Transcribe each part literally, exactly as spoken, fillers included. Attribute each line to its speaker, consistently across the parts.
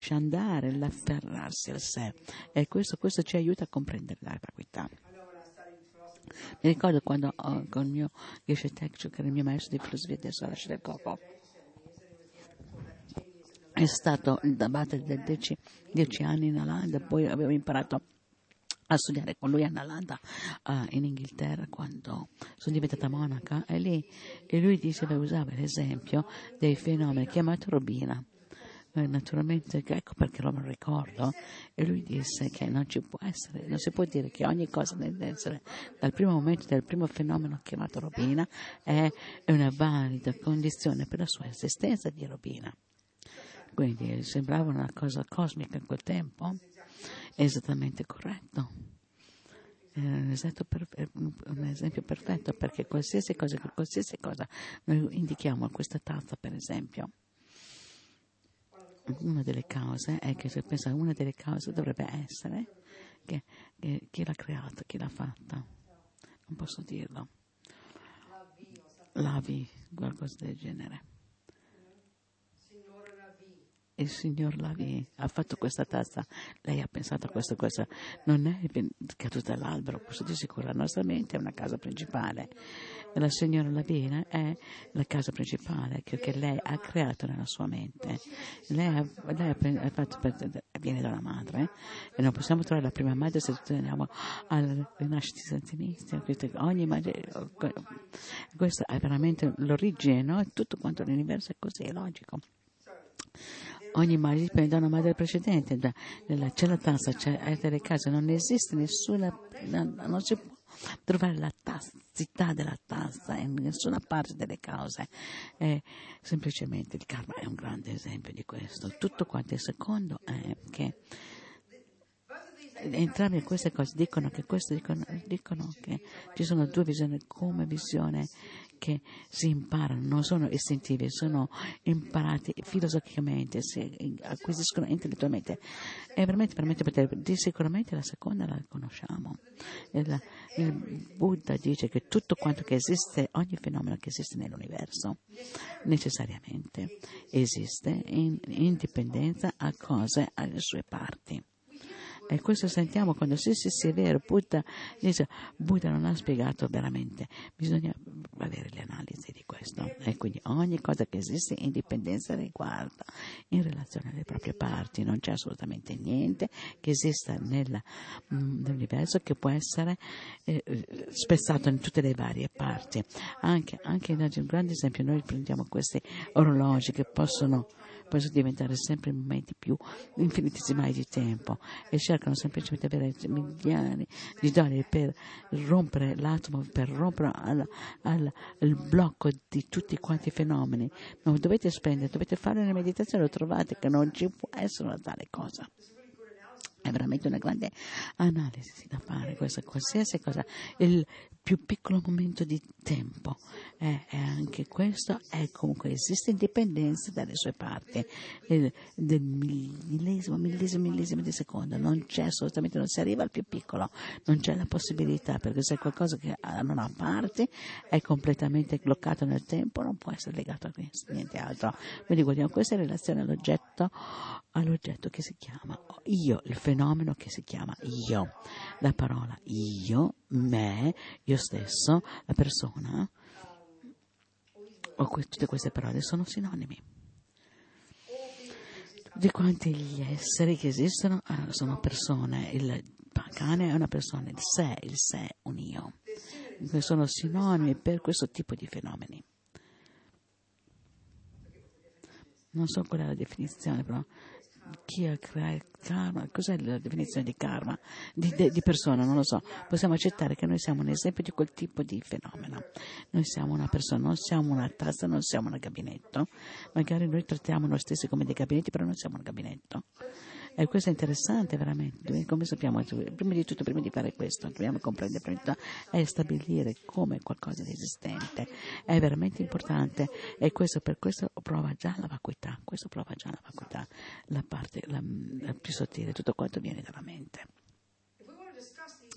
Speaker 1: lascia andare, l'afferrarsi al sé, e questo, questo ci aiuta a comprendere la vacuità. Mi ricordo quando oh, con il mio Geshe Tekshu, che era il mio maestro di filosofia del Sorash del Coco, è stato il Dabate da dieci, dieci anni in Nalanda, poi avevo imparato a studiare con lui a Nalanda uh, in Inghilterra quando sono diventata monaca, e lì e lui diceva, usava l'esempio dei fenomeni chiamato Robina. Eh, naturalmente, ecco perché lo ricordo, e lui disse che non ci può essere, non si può dire che ogni cosa deve essere, dal primo momento del primo fenomeno chiamato Robina, è una valida condizione per la sua esistenza di Robina. Quindi sembrava una cosa cosmica in quel tempo, è esattamente corretto. È un esempio, perfe- un esempio perfetto, perché qualsiasi cosa, qualsiasi cosa noi indichiamo a questa tazza, per esempio, una delle cause è che se pensa una delle cause dovrebbe essere che, che chi l'ha creata, chi l'ha fatta, non posso dirlo, Lavi, qualcosa del genere. Il signor Lavi ha fatto questa tazza, lei ha pensato a questa cosa, non è caduta dall'albero, questo di sicuro. La nostra mente è una casa principale, e la signora Lavina è la casa principale che, che lei ha creato nella sua mente. Lei, ha, lei ha fatto, viene dalla madre, e non possiamo trovare la prima madre se torniamo alla rinascita sentinista. Ogni madre, questa è veramente l'origine, no? Tutto quanto l'universo è così, è logico. Ogni madre dipende da una madre precedente, da, da, c'è la tazza, c'è delle case, non esiste nessuna, non si può trovare la tazzità della tazza in nessuna parte delle cause. Eh, semplicemente il karma è un grande esempio di questo. Tutto quanto. Il secondo è che entrambe queste cose dicono che, questo dicono, dicono che ci sono due visioni come visione che si imparano, non sono istintivi, sono imparati filosoficamente, si acquisiscono intellettualmente, e veramente, veramente potrebbe, di sicuramente la seconda la conosciamo. Il, il Buddha dice che tutto quanto che esiste, ogni fenomeno che esiste nell'universo, necessariamente esiste in indipendenza a cose alle sue parti. E questo sentiamo quando sì, sì, sì, è vero, Buddha dice, Buddha non ha spiegato veramente, bisogna avere le analisi di questo, e quindi ogni cosa che esiste in dipendenza riguarda in relazione alle proprie parti, non c'è assolutamente niente che esista nella, mh, nell'universo che può essere eh, spezzato in tutte le varie parti. Anche, anche in un grande esempio, noi prendiamo questi orologi che possono possono diventare sempre momenti più infinitesimali di tempo, e cercano semplicemente di avere miliardi di dollari per rompere l'atomo, per rompere al, al, il blocco di tutti quanti i fenomeni. Non dovete spendere, dovete fare una meditazione, lo trovate che non ci può essere una tale cosa. È veramente una grande analisi da fare, questa qualsiasi cosa, il più piccolo momento di tempo, eh, e anche questo è comunque, esiste indipendenza dalle sue parti, del, del millesimo, millesimo, millesimo di secondo, non c'è assolutamente, non si arriva al più piccolo, non c'è la possibilità, perché se è qualcosa che non ha parti, è completamente bloccato nel tempo, non può essere legato a questo, niente altro. Quindi guardiamo questa in relazione all'oggetto, all'oggetto che si chiama io, il fenomeno che si chiama io, la parola io, me, io stesso, la persona, o que- tutte queste parole sono sinonimi. Tutti quanti gli esseri che esistono eh, sono persone, il cane è una persona, il sé, il sé è un io, sono sinonimi per questo tipo di fenomeni. Non so qual è la definizione, però chi ha creato karma, cos'è la definizione di karma, di, di, di persona, non lo so. Possiamo accettare che noi siamo un esempio di quel tipo di fenomeno. Noi siamo una persona, non siamo una tazza, non siamo un gabinetto. Magari noi trattiamo noi stessi come dei gabinetti, però non siamo un gabinetto. E questo è interessante veramente. Come sappiamo, prima di tutto, prima di fare questo, dobbiamo comprendere prima di tutto, è stabilire come qualcosa di esistente. È veramente importante, e questo per questo prova già la vacuità, questo prova già la vacuità, la parte la, la più sottile, tutto quanto viene dalla mente. Se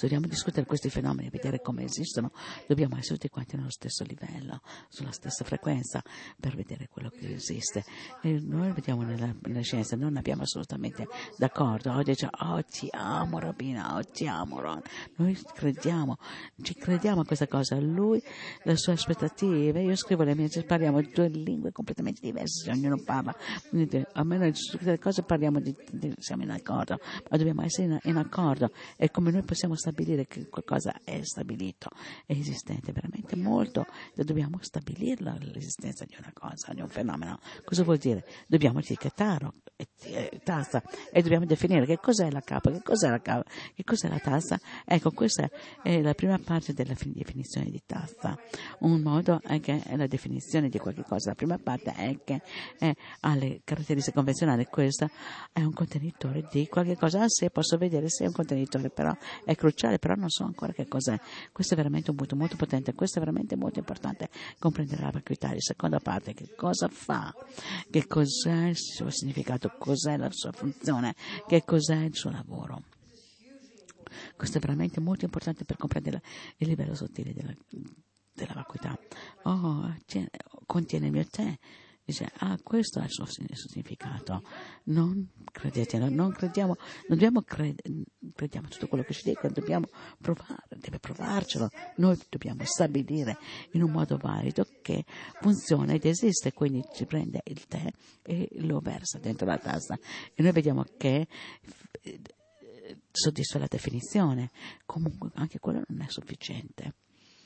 Speaker 1: Se vogliamo discutere questi fenomeni e vedere come esistono, dobbiamo essere tutti quanti nello stesso livello, sulla stessa frequenza, per vedere quello che esiste. E noi vediamo nella, nella scienza, non abbiamo assolutamente d'accordo. Oggi dice, oh ti amo Robina, oh ti amo Ron. Noi crediamo, ci crediamo a questa cosa. Lui, le sue aspettative, io scrivo le mie, parliamo due lingue completamente diverse, ognuno parla, almeno su tutte le cose parliamo di, di, siamo in accordo, ma dobbiamo essere in, in accordo. E come noi possiamo stabilire che qualcosa è stabilito, è esistente, veramente molto, dobbiamo stabilirla l'esistenza di una cosa, di un fenomeno. Cosa vuol dire? Dobbiamo etichettarlo, et- tassa, e dobbiamo definire che cos'è la capa, che cos'è la capa, che cos'è la tassa. Ecco, questa è la prima parte della definizione di tassa. Un modo è che è la definizione di qualche cosa. La prima parte è che è, ha le caratteristiche convenzionali. Questo è un contenitore di qualche cosa. Ah, sì, posso vedere se è un contenitore, però è cruciale, però non so ancora che cos'è. Questo è veramente un punto molto potente, questo è veramente molto importante, comprendere la vacuità. La seconda parte, che cosa fa, che cos'è il suo significato, cos'è la sua funzione, che cos'è il suo lavoro. Questo è veramente molto importante per comprendere il livello sottile della, della vacuità. Oh, tiene, contiene il mio te. Dice, ah, questo è il suo, il suo significato. Non credete, non, non crediamo, non dobbiamo credere, crediamo tutto quello che ci dicono, dobbiamo provare, deve provarcelo. Noi dobbiamo stabilire in un modo valido che funziona ed esiste, quindi ci prende il tè e lo versa dentro la tazza. E noi vediamo che soddisfa la definizione, comunque anche quello non è sufficiente.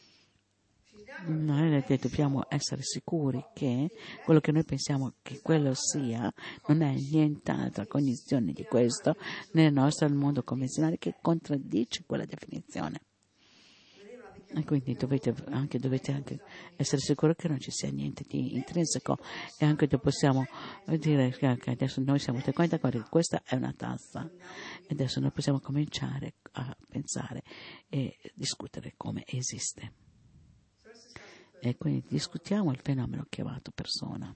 Speaker 1: Noi dobbiamo essere sicuri che quello che noi pensiamo che quello sia non è nient'altra cognizione di questo nel nostro mondo convenzionale che contraddice quella definizione. E quindi dovete anche, dovete anche essere sicuri che non ci sia niente di intrinseco, e anche possiamo dire che adesso noi siamo tutti quanti d'accordo che questa è una tassa, e adesso noi possiamo cominciare a pensare e discutere come esiste. E quindi discutiamo il fenomeno chiamato persona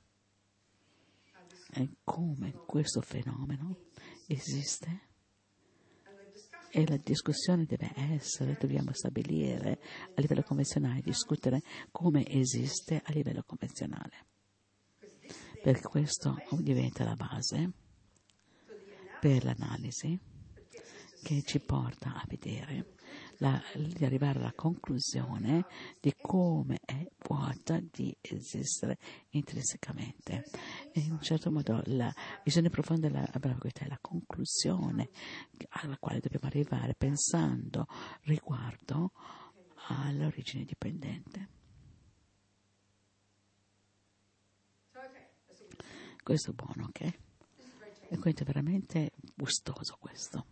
Speaker 1: e come questo fenomeno esiste. E la discussione deve essere, dobbiamo stabilire a livello convenzionale, discutere come esiste a livello convenzionale. Per questo diventa la base per l'analisi che ci porta a vedere, la, di arrivare alla conclusione di come è vuota di esistere intrinsecamente. E in un certo modo la visione profonda della vacuità è la conclusione alla quale dobbiamo arrivare pensando riguardo all'origine dipendente. Questo è buono, ok? E questo è veramente gustoso questo.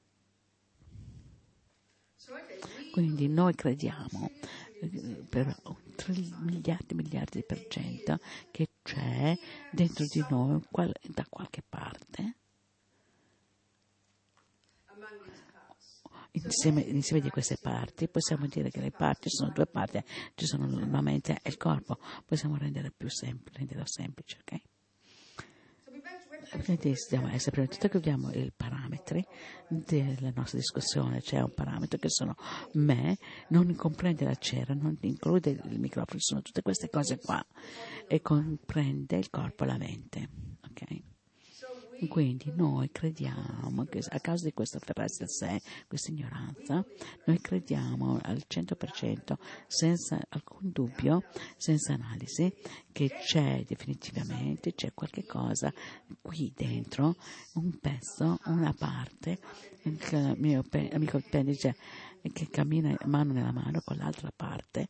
Speaker 1: Quindi noi crediamo per miliardi e miliardi di per cento che c'è dentro di noi qual, da qualche parte insieme, insieme di queste parti possiamo dire che le parti sono due parti, ci sono la mente e il corpo, possiamo rendere più semplice, renderlo semplice, ok? Quindi dobbiamo essere prima di tutto che abbiamo i parametri della nostra discussione. C'è un parametro che sono me, non comprende la cera, non include il microfono, sono tutte queste cose qua, e comprende il corpo e la mente, ok? Quindi noi crediamo che a causa di questo afferrarsi al sé, questa ignoranza, noi crediamo al cento per cento, senza alcun dubbio, senza analisi, che c'è definitivamente, c'è qualche cosa qui dentro, un pezzo, una parte, il mio pe- amico Penny dice che cammina mano nella mano con l'altra parte,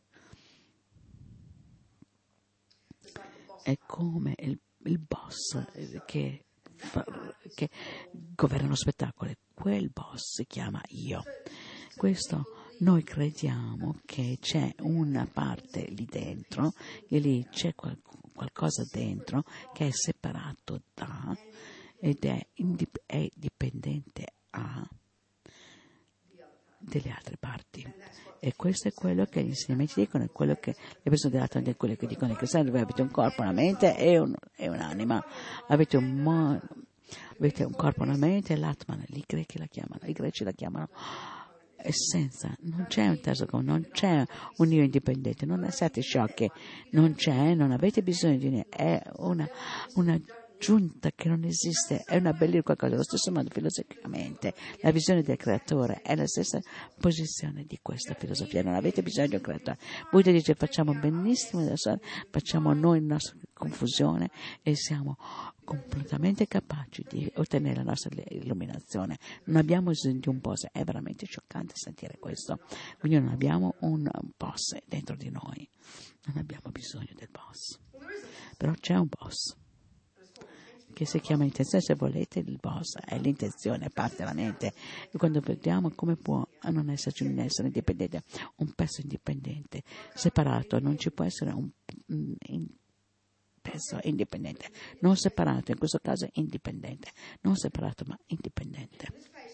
Speaker 1: è come il, il boss che che governa lo spettacolo, quel boss si chiama io. Questo noi crediamo che c'è una parte lì dentro, e lì c'è qual- qualcosa dentro che è separato da ed è, indip- è dipendente a delle altre parti. E questo è quello che gli insegnamenti dicono, è quello che le persone dell'altra, è quello che dicono i cristiani: voi avete un corpo, una mente e, un, e un'anima, avete un, mo- avete un corpo, una mente e l'atman, i greci la chiamano, i greci la chiamano essenza, non c'è un terzo come, non c'è un io indipendente, non siate sciocchi, non c'è, non avete bisogno di niente, è una, una giunta che non esiste, è una bellezza qualcosa, allo stesso modo filosoficamente la visione del creatore è la stessa posizione di questa filosofia, non avete bisogno di un creatore. Buddha dice facciamo benissimo adesso, facciamo noi la nostra confusione e siamo completamente capaci di ottenere la nostra illuminazione, non abbiamo bisogno di un boss, è veramente scioccante sentire questo, quindi non abbiamo un boss dentro di noi, non abbiamo bisogno del boss, però c'è un boss che si chiama intenzione, se volete il boss è l'intenzione, parte della mente, e quando vediamo come può non esserci un essere indipendente, un pezzo indipendente, separato, non ci può essere un, un pezzo indipendente, non separato, in questo caso indipendente, non separato ma indipendente.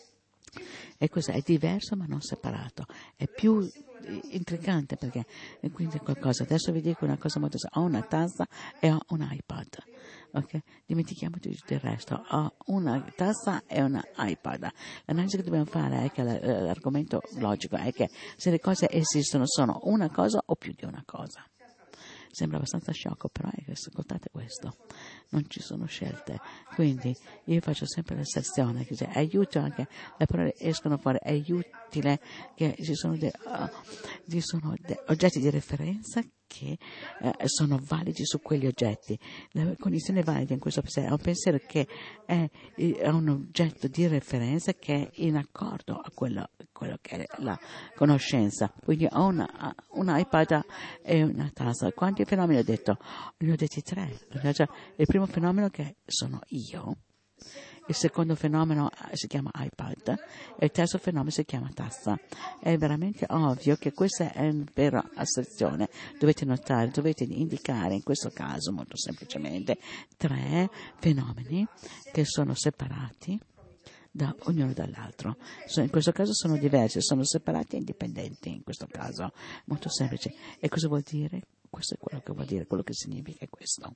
Speaker 1: E questo è diverso ma non separato, è più intrigante perché quindi qualcosa, adesso vi dico una cosa molto semplice, ho una tazza e ho un iPad. Ok, dimentichiamo di tutto il resto. Ho una tazza e un iPad. L'analisi che dobbiamo fare è che l'argomento logico è che se le cose esistono sono una cosa o più di una cosa. Sembra abbastanza sciocco, però ascoltate questo, non ci sono scelte. Quindi io faccio sempre la sezione che è aiuto anche, le parole escono fuori, è utile che ci sono, dei, uh, ci sono dei oggetti di referenza che eh, sono validi su quegli oggetti. La condizione valida in questo pensiero è un pensiero che è, è un oggetto di referenza che è in accordo a quello, quello che è la conoscenza. Quindi ho una, un iPad e una tazza. Quanti fenomeni ho detto? Ne ho detti tre. Il primo fenomeno che sono io. Il secondo fenomeno si chiama iPad e il terzo fenomeno si chiama tazza. È veramente ovvio che questa è una vera asserzione. Dovete notare, dovete indicare in questo caso molto semplicemente tre fenomeni che sono separati da ognuno dall'altro. In questo caso sono diversi, sono separati e indipendenti in questo caso. Molto semplice. E cosa vuol dire? Questo è quello che vuol dire, quello che significa questo.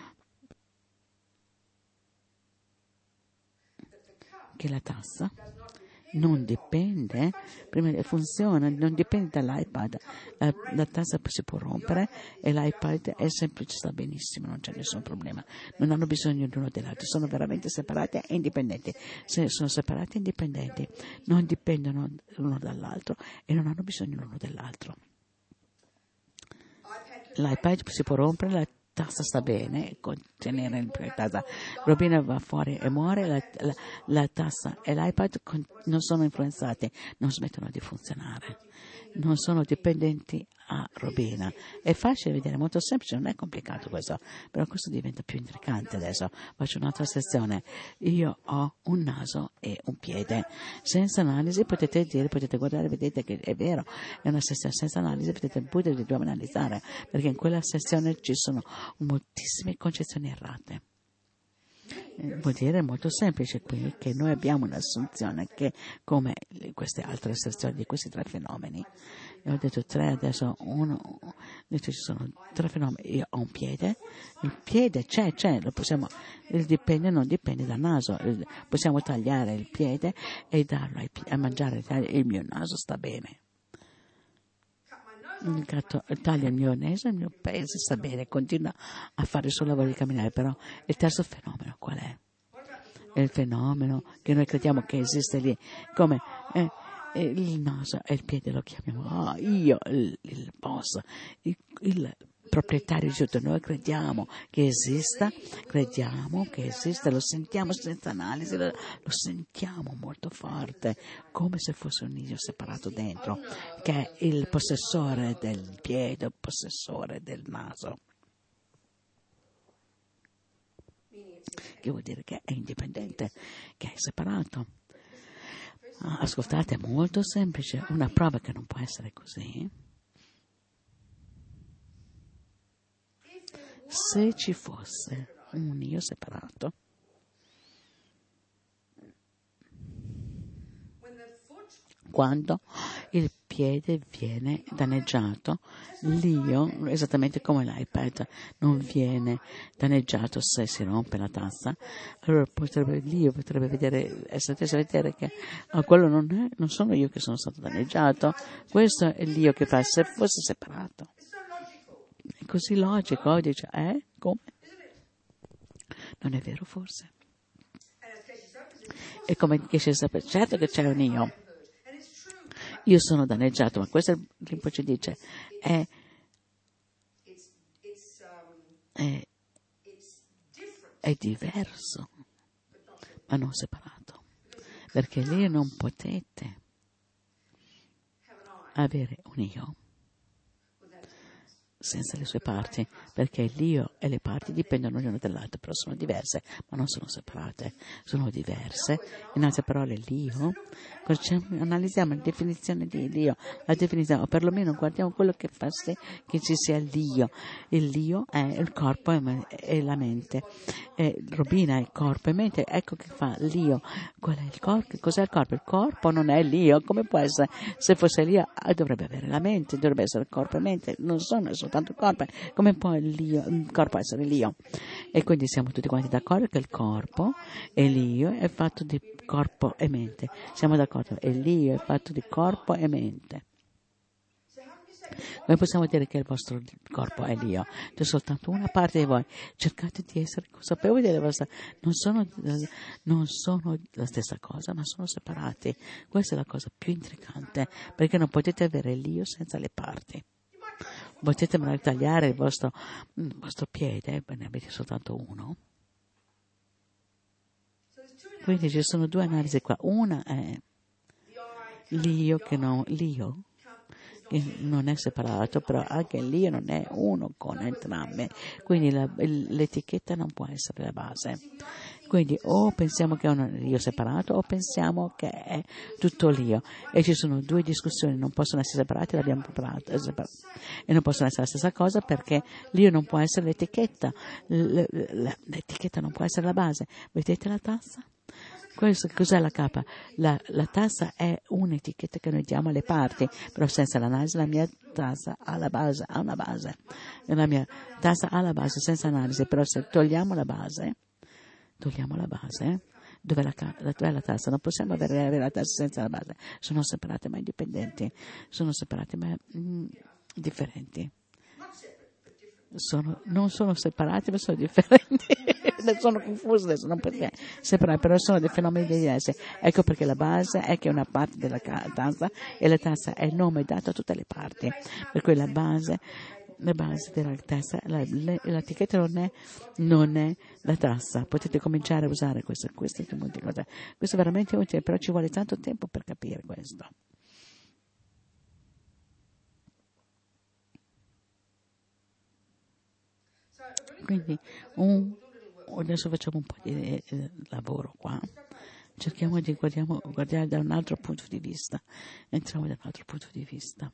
Speaker 1: Che la tassa non dipende, prima funziona, non dipende dall'iPad, la, la tassa si può rompere e l'iPad è semplice, sta benissimo, non c'è nessun problema, non hanno bisogno l'uno dell'altro, sono veramente separati e indipendenti, se sono separati e indipendenti, non dipendono l'uno dall'altro e non hanno bisogno l'uno dell'altro. L'iPad si può rompere, la tassa sta bene, contenere in tassa. Robina va fuori e muore, la, la, la tassa e l'iPad con, non sono influenzati, non smettono di funzionare, non sono dipendenti a Robina. È facile vedere, molto semplice, non è complicato questo, però questo diventa più intrigante adesso. Faccio un'altra sezione. Io ho un naso e un piede. Senza analisi potete dire, potete guardare, vedete che è vero, è una sezione senza analisi, potete pure dobbiamo analizzare, perché in quella sezione ci sono moltissime concezioni errate. Eh, vuol dire molto semplice qui che noi abbiamo un'assunzione che come queste altre sezioni di questi tre fenomeni, io ho detto tre, adesso uno, ho detto ci sono tre fenomeni, io ho un piede, il piede c'è, c'è, lo possiamo, il dipende, non dipende dal naso, il, possiamo tagliare il piede e darlo ai, a mangiare, il mio naso sta bene. Il gatto taglia il mio naso, il mio peso sta bene, continua a fare il suo lavoro di camminare, però il terzo fenomeno qual è? È il fenomeno che noi crediamo che esiste lì, come eh, il naso e il piede lo chiamiamo, oh, io, il, il boss, il, il proprietario di tutto, noi crediamo che esista, crediamo che esista, lo sentiamo senza analisi, lo, lo sentiamo molto forte, come se fosse un io separato dentro, che è il possessore del piede, il possessore del naso. Che vuol dire che è indipendente, che è separato. Ah, ascoltate, è molto semplice, una prova che non può essere così. Se ci fosse un io separato, quando il piede viene danneggiato, l'io, esattamente come l'iPad, non viene danneggiato se si rompe la tassa, allora potrebbe, l'io potrebbe vedere, essere a vedere che oh, quello non è, non sono io che sono stato danneggiato, questo è l'io che fa, se fosse separato. È così logico, dice, eh, come? Non è vero forse? E come dice sempre, certo che c'è un io. Io sono danneggiato, ma questo Rinpoche dice, è, è, è diverso, ma non separato. Perché lì non potete avere un io senza le sue parti, perché l'io e le parti dipendono l'una dall'altra, però sono diverse, ma non sono separate, sono diverse. In altre parole, l'io, analizziamo la definizione di l'io, la definizione, o perlomeno guardiamo quello che fa sì che ci sia l'io. Il l'io è il corpo e la mente. E Robina è corpo e mente, ecco che fa l'io. Qual è il corpo? Cos'è il corpo? Il corpo non è l'io, come può essere? Se fosse l'io dovrebbe avere la mente, dovrebbe essere corpo e mente, non sono soltanto corpo, come può l'io, il corpo essere l'io? E quindi siamo tutti quanti d'accordo che il corpo e l'io è fatto di corpo e mente. Siamo d'accordo, e l'io è fatto di corpo e mente. Come possiamo dire che il vostro corpo è l'io? C'è soltanto una parte di voi. Cercate di essere consapevoli delle vostre. Non sono, non sono la stessa cosa, ma sono separati. Questa è la cosa più intrigante, perché non potete avere l'io senza le parti. Potete magari tagliare il vostro, il vostro piede, ne avete soltanto uno. Quindi ci sono due analisi qua. Una è l'io che non, l'io che non è separato, però anche l'io non è uno con entrambe. Quindi la, l'etichetta non può essere la base. Quindi o pensiamo che è un io separato o pensiamo che è tutto l'io. E ci sono due discussioni, non possono essere separate, l'abbiamo preparato, e non possono essere la stessa cosa perché l'io non può essere l'etichetta, l'etichetta non può essere la base. Vedete la tassa? Questo, cos'è la capa? La, la tassa è un'etichetta che noi diamo alle parti, però senza l'analisi la mia tassa ha la base, ha una base. La mia tassa ha la base senza analisi, però se togliamo la base, togliamo la base, dove la, dov'è la tassa? Non possiamo avere, avere la tassa senza la base. Sono separate ma indipendenti, sono separate ma mm, differenti. Sono, non sono separati ma sono differenti. Sono confuse adesso, non perché separati, però sono dei fenomeni diversi. Ecco perché la base è che è una parte della tassa e la tassa è il nome dato a tutte le parti, per cui la base la base della tassa, la, l'etichetta non è, non è la tassa. Potete cominciare a usare questo, questo, questo è veramente utile, però ci vuole tanto tempo per capire questo. Quindi un, adesso facciamo un po' di eh, lavoro qua, cerchiamo di guardiamo, guardare da un altro punto di vista, entriamo da un altro punto di vista.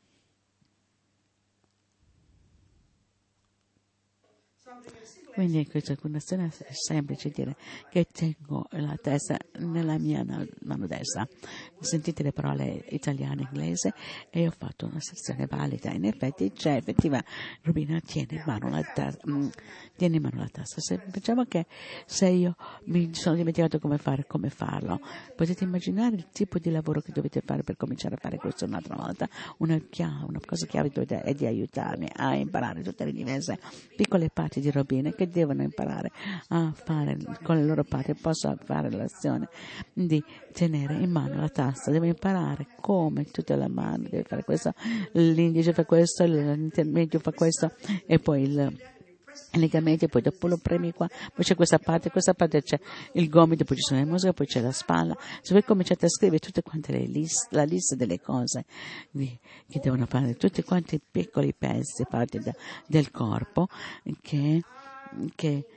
Speaker 1: Quindi questa connessione è semplice dire che tengo la testa nella mia mano destra. Sentite le parole italiane e inglese e ho fatto una sezione valida. In effetti c'è effettiva, Robina tiene in mano la testa, mh, tiene in mano la testa. Se, diciamo che se io mi sono dimenticato come fare, come farlo, potete immaginare il tipo di lavoro che dovete fare per cominciare a fare questo un'altra volta. Una, chiave, una cosa chiave è di aiutarmi a imparare tutte le diverse piccole parti di Robina che devono imparare a fare con le loro parti. Posso fare l'azione di tenere in mano la tassa, devo imparare come tutta la mano deve fare questo, l'indice fa questo, l'intermedio fa questo e poi il legamenti, poi dopo lo premi qua, poi c'è questa parte, questa parte c'è il gomito, poi ci sono le muscoli, poi c'è la spalla. Se voi cominciate a scrivere tutte quante le liste, la lista delle cose di, che devono fare, tutti quanti piccoli pezzi, parti da, del corpo che, che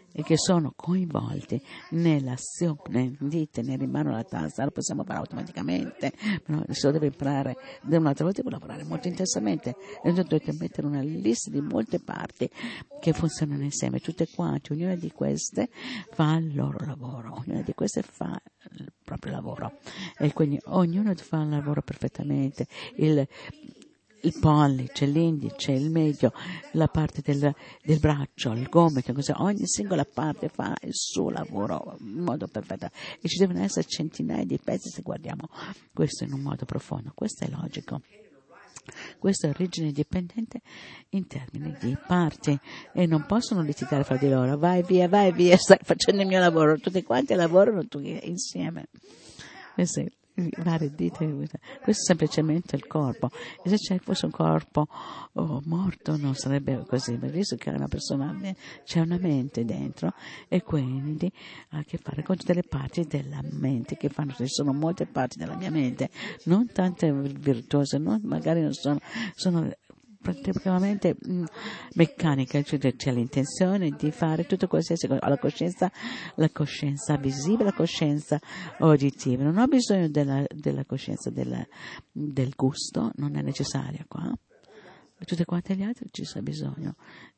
Speaker 1: e che sono coinvolti nell'azione di tenere in mano la tassa, lo possiamo fare automaticamente, però se lo deve imparare da un'altra volta, deve lavorare molto intensamente e dovete mettere una lista di molte parti che funzionano insieme, tutte quante, ognuna di queste fa il loro lavoro, ognuna di queste fa il proprio lavoro e quindi ognuno fa il lavoro perfettamente. Il, il pollice, l'indice, il medio, la parte del, del braccio, il gomito, così. Ogni singola parte fa il suo lavoro in modo perfetto e ci devono essere centinaia di pezzi se guardiamo questo in un modo profondo. Questo è logico. Questo è origine dipendente in termini di parti e non possono litigare fra di loro. Vai via, vai via, stai facendo il mio lavoro. Tutti quanti lavorano tutti insieme. Questo è varie dita, questo è semplicemente il corpo, e se ci fosse un corpo oh, morto non sarebbe così, ma visto che è una persona, c'è una mente dentro e quindi ha a che fare con tutte le parti della mente che fanno, ci sono molte parti della mia mente, non tante virtuose, non, magari non sono, sono praticamente mh, meccanica, cioè c'è l'intenzione di fare tutto qualsiasi cosa, la coscienza, la coscienza visiva, la coscienza uditiva, non ho bisogno della, della coscienza della, del gusto, non è necessaria qua, tutte quante le altre ci sia bisogno.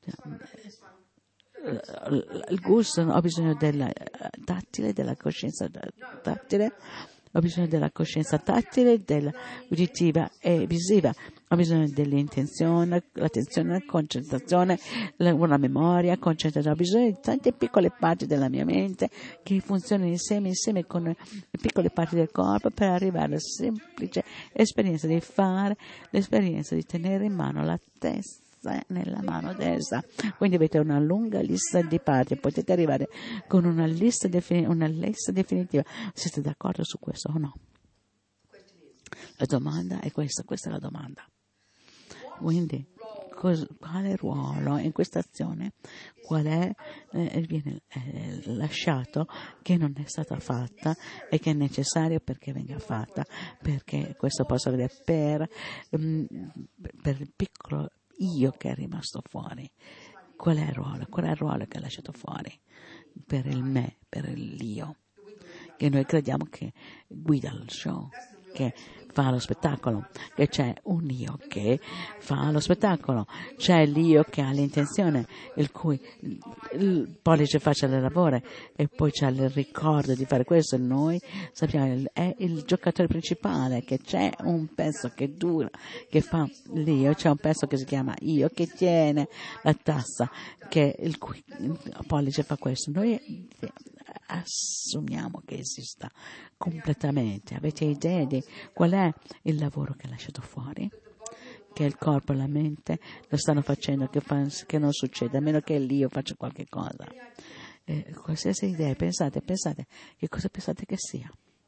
Speaker 1: Il gusto, ho bisogno della tattile, della coscienza tattile, ho bisogno della coscienza tattile, della uditiva e visiva, ho bisogno dell'intenzione, l'attenzione, la concentrazione, la, una memoria, concentrazione, ho bisogno di tante piccole parti della mia mente che funzionano insieme, insieme con le piccole parti del corpo per arrivare alla semplice esperienza di fare, l'esperienza di tenere in mano la testa nella mano destra, quindi avete una lunga lista di parti, potete arrivare con una lista, defini- una lista definitiva. Siete d'accordo su questo o no? La domanda è questa, questa è la domanda. Quindi cos- quale ruolo in questa azione, qual è, eh, viene eh, lasciato che non è stata fatta e che è necessario perché venga fatta, perché questo possa avere per, um, per il piccolo io che è rimasto fuori. Qual è il ruolo? Qual è il ruolo che ha lasciato fuori? Per il me, per l'io, che noi crediamo che guida il show, che fa lo spettacolo, che c'è un io che fa lo spettacolo, c'è l'io che ha l'intenzione, il cui il pollice faccia il lavoro e poi c'è il ricordo di fare questo, e noi sappiamo è il giocatore principale, che c'è un pezzo che dura, che fa l'io, c'è un pezzo che si chiama io che tiene la tassa, che il cui il pollice fa questo. Noi assumiamo che esista completamente. Avete idea di qual è il lavoro che ha lasciato fuori? Che il corpo e la mente lo stanno facendo, che, fa, che non succeda, a meno che l'io faccia qualche cosa. Eh, qualsiasi idea, pensate, pensate, che cosa pensate che sia?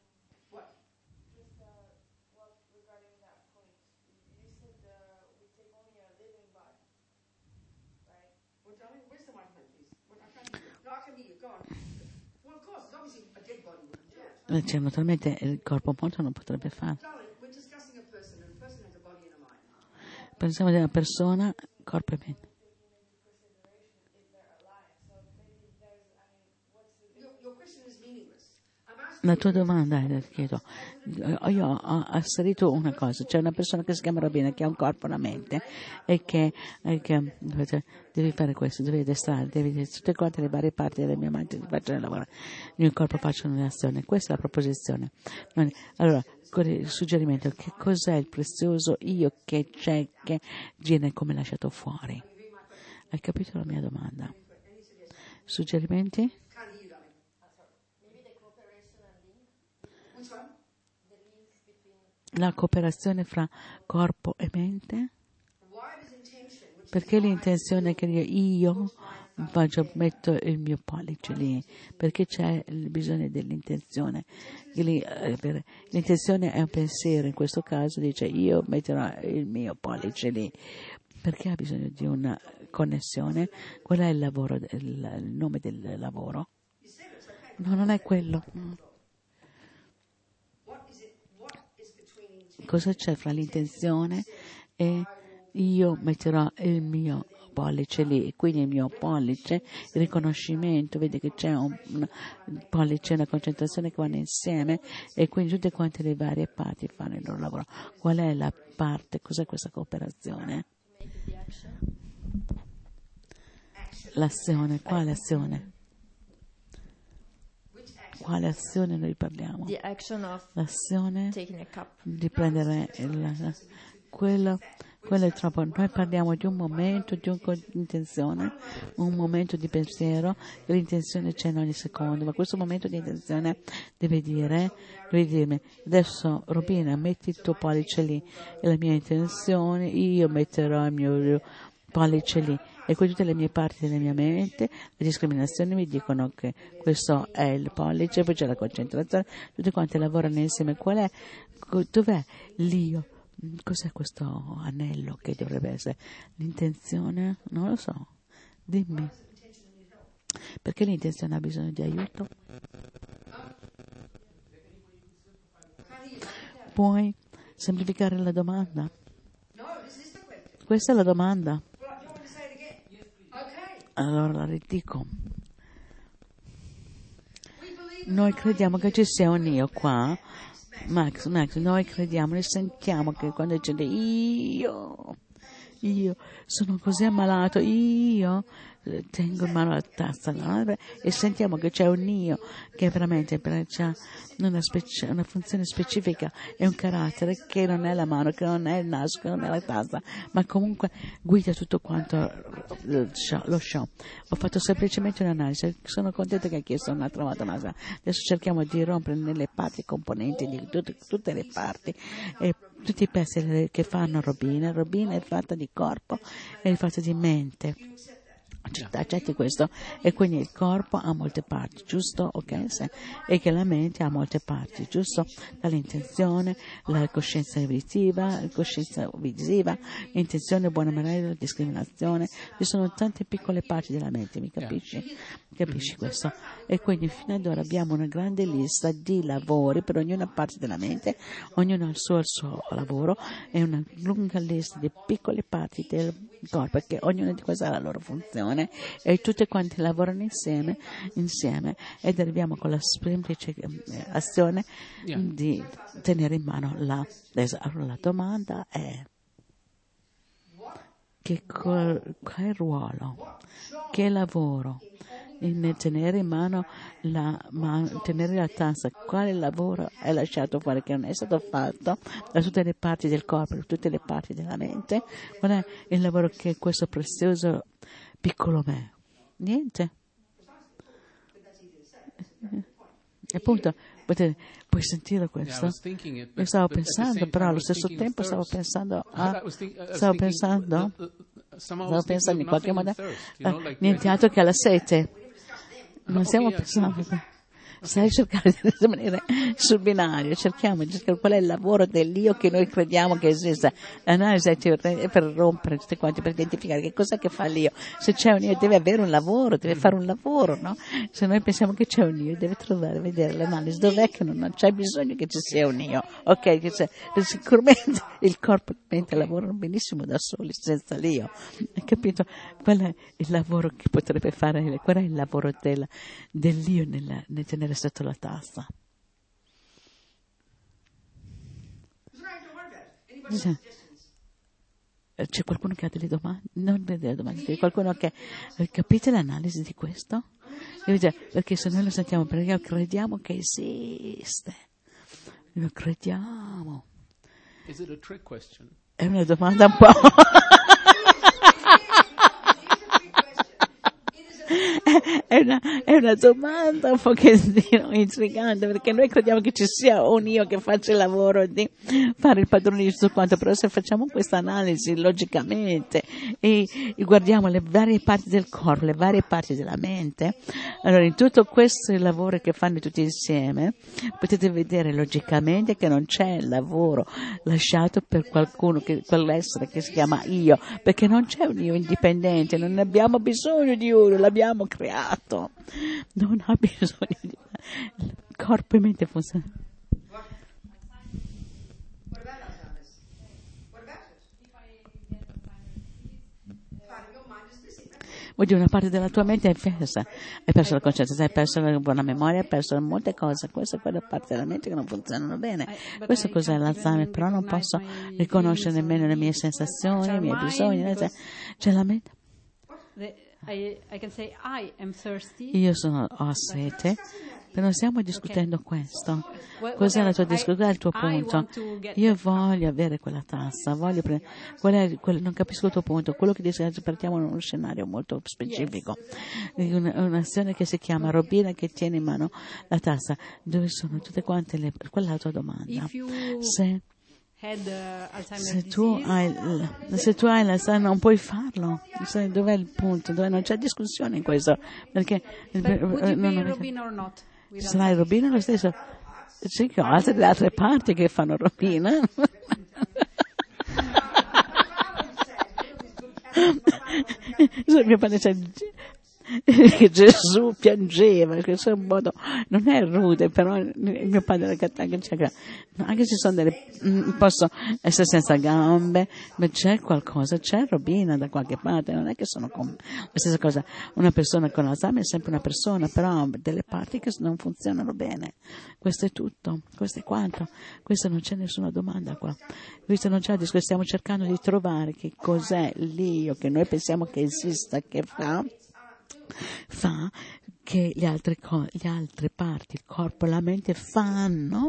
Speaker 1: Cioè, naturalmente il corpo morto non potrebbe farlo. Pensiamo di una persona, corpo e mente. La tua domanda è, chiedo, io ho asserito una cosa, c'è una persona che si chiama Robina, che ha un corpo e una mente e che, e che devi fare questo, devi addestrare, devi tutte quante le varie parti delle mie mani ti facciano lavorare, il mio corpo faccia un'azione, questa è la proposizione. Allora, il suggerimento, che cos'è il prezioso io che c'è, che viene come lasciato fuori? Hai capito la mia domanda? Suggerimenti? La cooperazione fra corpo e mente? Perché l'intenzione che io faccio, metto il mio pollice lì? Perché c'è il bisogno dell'intenzione? L'intenzione è un pensiero, in questo caso dice io metterò il mio pollice lì. Perché ha bisogno di una connessione? Qual è il lavoro, il, il nome del lavoro? No, non è quello. Cosa c'è fra l'intenzione e io metterò il mio pollice lì, e quindi il mio pollice, il riconoscimento, vedi che c'è un, un pollice, una concentrazione che vanno insieme, e quindi tutte quante le varie parti fanno il loro lavoro. Qual è la parte, cos'è questa cooperazione? L'azione, quale azione? Quale azione noi parliamo? L'azione di prendere il, quello, quello è troppo. Noi parliamo di un momento, di un'intenzione, un momento di pensiero, e l'intenzione c'è in ogni secondo, ma questo momento di intenzione deve dire, deve dirmi, adesso Robina metti il tuo pollice lì, e la mia intenzione, io metterò il mio pollice lì, e qui tutte le mie parti della mia mente, le discriminazioni mi dicono che questo è il pollice, poi c'è la concentrazione, tutte quante lavorano insieme. Qual è, dov'è l'io? Cos'è questo anello che dovrebbe essere? L'intenzione? Non lo so, dimmi. Perché l'intenzione ha bisogno di aiuto? Puoi semplificare la domanda? Questa è la domanda. Allora la ridico. Noi crediamo che ci sia un io qua. Max, Max, noi crediamo, noi sentiamo che quando dice io, io sono così ammalato, io tengo in mano la tazza, no? E sentiamo che c'è un io che veramente ha una, specie, una funzione specifica e un carattere che non è la mano, che non è il naso, che non è la tazza, ma comunque guida tutto quanto lo show. Ho fatto semplicemente un'analisi, sono contenta che hai chiesto un'altra volta, ma adesso cerchiamo di rompere nelle parti componenti di tutte, tutte le parti e tutti i pezzi che fanno Robina. Robina è fatta di corpo e è fatta di mente. Accetti questo? E quindi il corpo ha molte parti, giusto? Ok? Se, e che la mente ha molte parti, giusto? Dall'intenzione, la coscienza visiva, la coscienza visiva, l'intenzione, buona maniera, discriminazione. Ci sono tante piccole parti della mente, mi capisci? Capisci questo? E quindi fino ad ora abbiamo una grande lista di lavori per ognuna parte della mente, ognuno ha il suo, il suo lavoro, e una lunga lista di piccole parti del corpo, perché ognuna di queste ha la loro funzione e tutte quante lavorano insieme, insieme ed arriviamo con la semplice eh, azione yeah. di tenere in mano la allora la domanda è che, col, che ruolo, che lavoro nel tenere in mano la man, tenere la tazza, quale lavoro è lasciato fuori che non è stato fatto da tutte le parti del corpo, da tutte le parti della mente? Qual è il lavoro che questo prezioso piccolo me? Niente. E appunto, potete, puoi sentire questo? Io stavo pensando, però allo stesso tempo stavo pensando a, stavo pensando, stavo pensando in qualche modo, uh, niente altro che alla sete. Non stiamo pensando, stai cercando di rimanere sul binario, cerchiamo di cercare qual è il lavoro dell'io che noi crediamo che esista. L'analisi è per rompere tutti quanti, per identificare che cos'è che fa l'io. Se c'è un io deve avere un lavoro, deve fare un lavoro, no? Se noi pensiamo che c'è un io, deve trovare, vedere l'analisi, dov'è che non c'è bisogno che ci sia un io, ok? Che c'è, sicuramente il corpo e la mente lavorano benissimo da soli, senza l'io, hai capito? Qual è il lavoro che potrebbe fare, qual è il lavoro del, dell'io nel, nel tenere sotto la tazza? C'è qualcuno che ha delle domande? Non delle domande, c'è qualcuno che capite l'analisi di questo? Perché se noi lo sentiamo, perché crediamo che esiste, lo crediamo. È una domanda un po'. È una, è una domanda un pochettino intrigante, perché noi crediamo che ci sia un io che faccia il lavoro di fare il padrone di tutto quanto, però se facciamo questa analisi logicamente e, e guardiamo le varie parti del corpo, le varie parti della mente, allora in tutto questo lavoro che fanno tutti insieme potete vedere logicamente che non c'è il lavoro lasciato per qualcuno, che, quell'essere che si chiama io, perché non c'è un io indipendente, non abbiamo bisogno di uno, l'abbiamo creato, non ha bisogno di il corpo e mente funzionano. vuol dire una parte della tua mente è persa, hai perso la concentrazione, hai perso la buona memoria, hai perso molte cose, questa è quella parte della mente che non funzionano bene. Questo cos'è l'Alzheimer? Però non posso riconoscere nemmeno le mie sensazioni, i miei bisogni, c'è la mente. Io sono, ho sete, però stiamo discutendo questo. Cos'è la tua discussione? Il tuo punto? Io voglio avere quella tassa, voglio pre- qual è, quel, non capisco il tuo punto. Quello che dice che partiamo in uno scenario molto specifico, una, un'azione che si chiama Robina che tiene in mano la tassa. Dove sono tutte quante le... Qual è la tua domanda? Se Se tu hai, se tu hai la non puoi farlo. Dov'è il punto? Dove non c'è discussione in questo. Perché non sarai Robina lo stesso? Sì, che ho altre, altre parti che fanno Robina. Mio padre c'è che Gesù piangeva, che in un modo non è rude, però mio padre anche, anche se sono delle, posso essere senza gambe, ma c'è qualcosa, c'è Robina da qualche parte, non è che sono come la stessa cosa. Una persona con Alzheimer è sempre una persona, però ha delle parti che non funzionano bene. Questo è tutto, questo è quanto, questo non c'è nessuna domanda qua, questo non c'è, stiamo cercando di trovare che cos'è l'io che noi pensiamo che esista, che fa fa che le altre, co- le altre parti, il corpo e la mente fanno.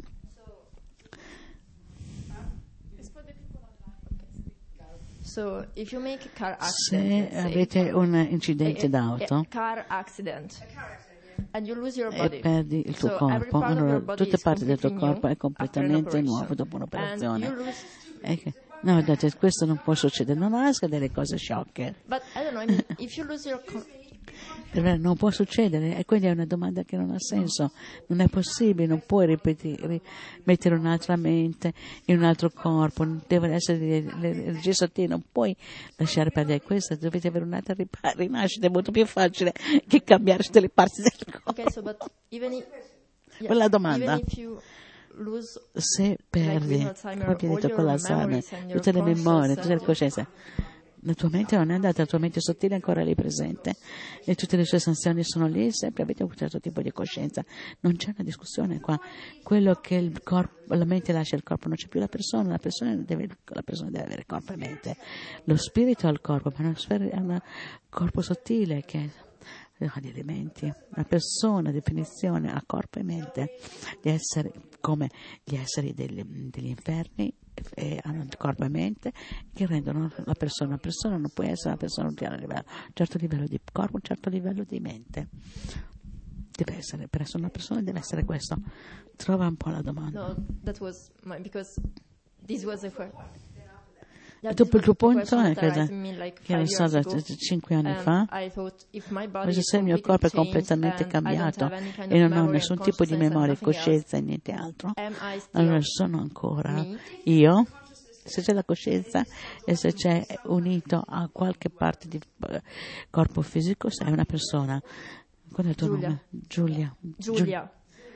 Speaker 2: So, if you make a car
Speaker 1: accident, se avete un incidente d'auto
Speaker 2: car accident, and you lose your body,
Speaker 1: e perdi il tuo
Speaker 2: so
Speaker 1: corpo, allora tutte parti del tuo corpo è completamente
Speaker 2: new
Speaker 1: nuovo dopo un'operazione.
Speaker 2: Lose...
Speaker 1: Che, no, date, questo non può succedere, non nasca delle cose sciocche.
Speaker 2: But I don't know, I mean, if you lose your
Speaker 1: non può succedere, e quindi è una domanda che non ha senso, non è possibile, non puoi ripetere, mettere un'altra mente in un altro corpo, devono essere l'energia sottile, non puoi lasciare perdere questo, dovete avere un'altra rinascita, è molto più facile che cambiare tutte le parti del corpo.
Speaker 2: Okay, so, but even if, yeah,
Speaker 1: quella domanda.
Speaker 2: Even if you lose,
Speaker 1: se perdi, come abbiamo detto con l'Alzheimer, tutte le memorie, tutte le coscienze, la tua mente non è andata, la tua mente sottile è ancora lì presente e tutte le sue sanzioni sono lì, sempre avete un certo tipo di coscienza, non c'è una discussione qua. Quello che il corpo, la mente lascia il corpo, non c'è più la persona, la persona deve, la persona deve avere corpo e mente, lo spirito ha il corpo, ma è un corpo sottile che ha gli elementi. Una persona, definizione, ha corpo e mente, di essere come gli esseri degli, degli inferni, e hanno corpo e mente che rendono la persona una persona. Non può essere una persona un certo livello, un certo livello di corpo, un certo livello di mente. Deve essere, per essere una persona deve essere questo. Trova un po' la domanda.
Speaker 2: No, that was my, because this was a question.
Speaker 1: Yeah, il tuo punto è che, like che non so, cinque anni fa, se il mio corpo è completamente cambiato e non ho nessun tipo di memoria, coscienza e niente altro, allora sono ancora io, se c'è la coscienza e se c'è unito a qualche parte di corpo fisico, sei una persona. Qual è il tuo
Speaker 2: Giulia.
Speaker 1: nome? Giulia.
Speaker 2: Giulia.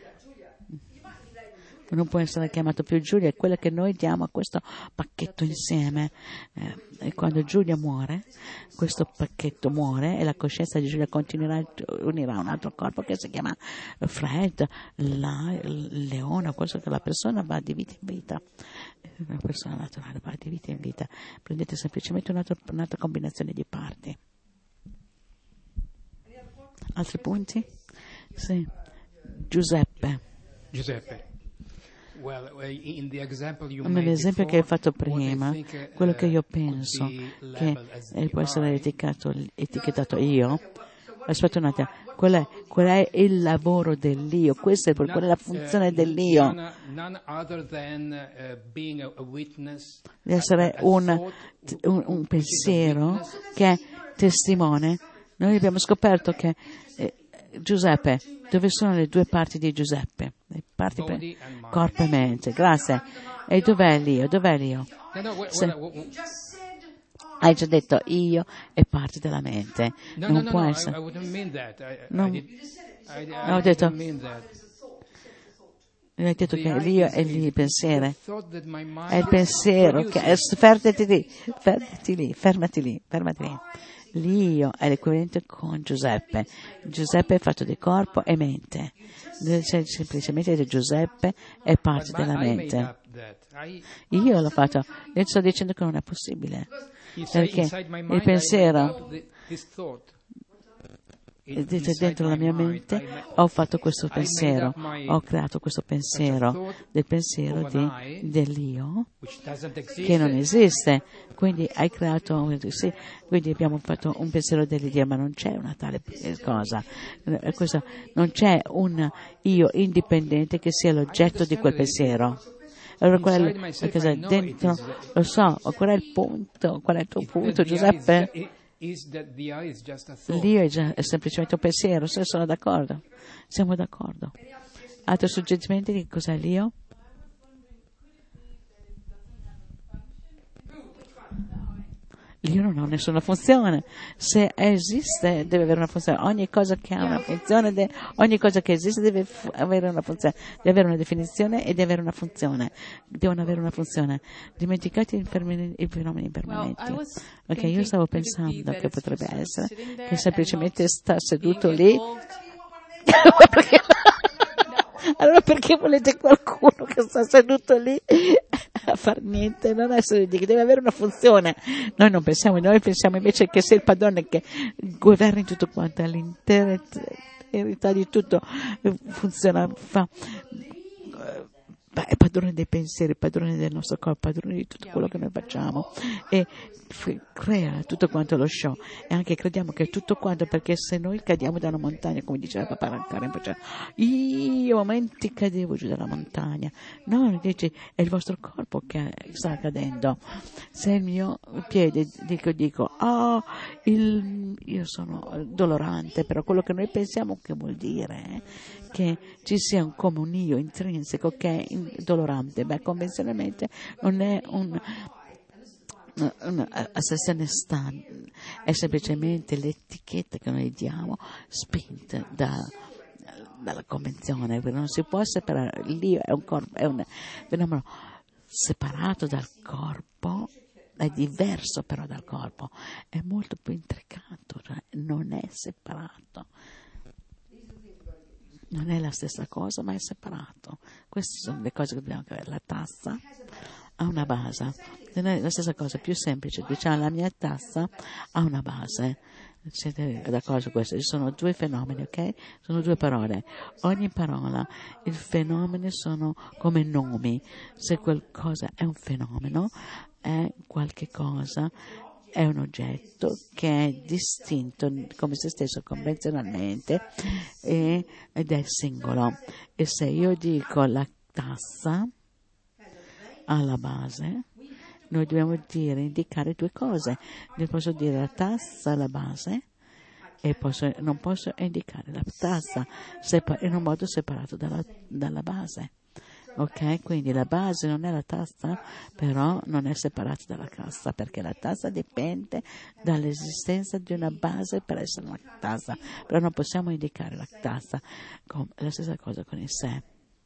Speaker 1: Non può essere chiamato più Giulia, è quella che noi diamo a questo pacchetto insieme. Eh, e quando Giulia muore, questo pacchetto muore e la coscienza di Giulia continuerà, unirà un altro corpo che si chiama Fred, la, il leone, questo che la persona va di vita in vita. La persona naturale va di vita in vita. Prendete semplicemente un'altra, un'altra combinazione di parti. Altri punti? Sì. Giuseppe.
Speaker 3: Giuseppe.
Speaker 1: Nell'esempio che hai fatto prima, quello che io penso che può essere etichettato, etichettato io, aspetta un attimo, qual è, qual è il lavoro dell'io? Questa è, qual è la funzione dell'io? Di essere un, un, un pensiero che è testimone. Noi abbiamo scoperto che eh, Giuseppe, dove sono le due parti di Giuseppe? Le parti per corpo e mente, grazie. E dov'è l'io? Dov'è l'io? Se, hai già detto io è parte della mente.
Speaker 3: No,
Speaker 1: non
Speaker 3: no,
Speaker 1: può
Speaker 3: no,
Speaker 1: essere.
Speaker 3: I, I wouldn't mean that. I,
Speaker 1: non,
Speaker 3: I did, I, I
Speaker 1: ho detto,
Speaker 3: mean that.
Speaker 1: hai detto che l'io è il pensiero. È il pensiero che è, fermati lì, fermati lì, fermati lì, fermati lì. L'io è l'equivalente con Giuseppe. Giuseppe è fatto di corpo e mente. Cioè, semplicemente Giuseppe è parte
Speaker 3: But my,
Speaker 1: della
Speaker 3: I made
Speaker 1: mente.
Speaker 3: up that. I,
Speaker 1: Io l'ho fatto, io sto dicendo che non è possibile.
Speaker 3: inside,
Speaker 1: Perché
Speaker 3: inside my
Speaker 1: il
Speaker 3: mind, I
Speaker 1: pensiero,
Speaker 3: made up the, this thought. In-
Speaker 1: dice,
Speaker 3: inside
Speaker 1: dentro la
Speaker 3: my
Speaker 1: mia
Speaker 3: mind,
Speaker 1: mente
Speaker 3: I ma-
Speaker 1: ho fatto questo
Speaker 3: I made
Speaker 1: pensiero,
Speaker 3: up my-
Speaker 1: ho creato questo pensiero,
Speaker 3: thought
Speaker 1: del pensiero
Speaker 3: of
Speaker 1: di,
Speaker 3: an I,
Speaker 1: dell'io
Speaker 3: which doesn't exist.
Speaker 1: che non esiste. Quindi hai creato, sì, quindi abbiamo fatto un pensiero dell'idea, ma non c'è una tale cosa. Eh, Questo, non c'è un io indipendente che sia l'oggetto di quel pensiero. Allora qual è
Speaker 3: Inside
Speaker 1: il-
Speaker 3: myself,
Speaker 1: la cosa
Speaker 3: I know
Speaker 1: dentro?
Speaker 3: it is-
Speaker 1: Lo so, qual è il punto? Qual è il tuo
Speaker 3: It-
Speaker 1: punto,
Speaker 3: that the I is
Speaker 1: Giuseppe?
Speaker 3: ju- i- is that the I is just a thought.
Speaker 1: L'io è, già, è semplicemente un pensiero, se sono d'accordo. Siamo d'accordo. Altri suggerimenti di cos'è l'io? L'io non ha nessuna funzione. Se esiste, deve avere una funzione. Ogni cosa che ha una funzione, de- ogni cosa che esiste deve f- avere una funzione, deve avere una definizione e deve avere una funzione. Devono avere una funzione. Dimenticate i, fermi- i fenomeni permanenti. Ok, io stavo pensando che potrebbe essere che semplicemente sta seduto lì. Perché- Allora perché volete qualcuno che sta seduto lì a far niente, non essere lì, che deve avere una funzione? Noi non pensiamo, noi pensiamo invece che sia il padrone che governi tutto quanto, all'interità di tutto, eh, funziona, fa, eh, è padrone dei pensieri, padrone del nostro corpo, padrone di tutto quello che noi facciamo e f- crea tutto quanto lo show. E anche crediamo che tutto quanto, perché se noi cadiamo da una montagna, come diceva papà Karen, io a momenti cadevo giù dalla montagna, no, dici è il vostro corpo che sta cadendo. Se il mio piede dico dico oh, il, io sono dolorante, però quello che noi pensiamo che vuol dire eh, che ci sia un, come un io intrinseco che è dolorante. Beh, convenzionalmente non è un un'asserzione stante, è semplicemente l'etichetta che noi diamo spinta da, dalla convenzione, perché non si può separare. L'io è un corpo, è un fenomeno separato dal corpo, è diverso però dal corpo, è molto più intricato, cioè non è separato. Non è la stessa cosa, ma è separato. Queste sono le cose che dobbiamo capire. La tassa ha una base. Non è la stessa cosa, più semplice. Diciamo, la mia tassa ha una base. Siete d'accordo su questo? Ci sono due fenomeni, ok? Sono due parole. Ogni parola, i fenomeni sono come nomi. Se qualcosa è un fenomeno, è qualche cosa, è un oggetto che è distinto come se stesso convenzionalmente e, ed è singolo. E se io dico la tassa alla base, noi dobbiamo dire, indicare due cose. Io posso dire la tassa alla base e posso, non posso indicare la tassa separ- in un modo separato dalla, dalla base. Ok, quindi la base non è la tassa, però non è separata dalla tassa, perché la tassa dipende dall'esistenza di una base per essere una tassa, però non possiamo indicare la tassa come la stessa cosa con il sé.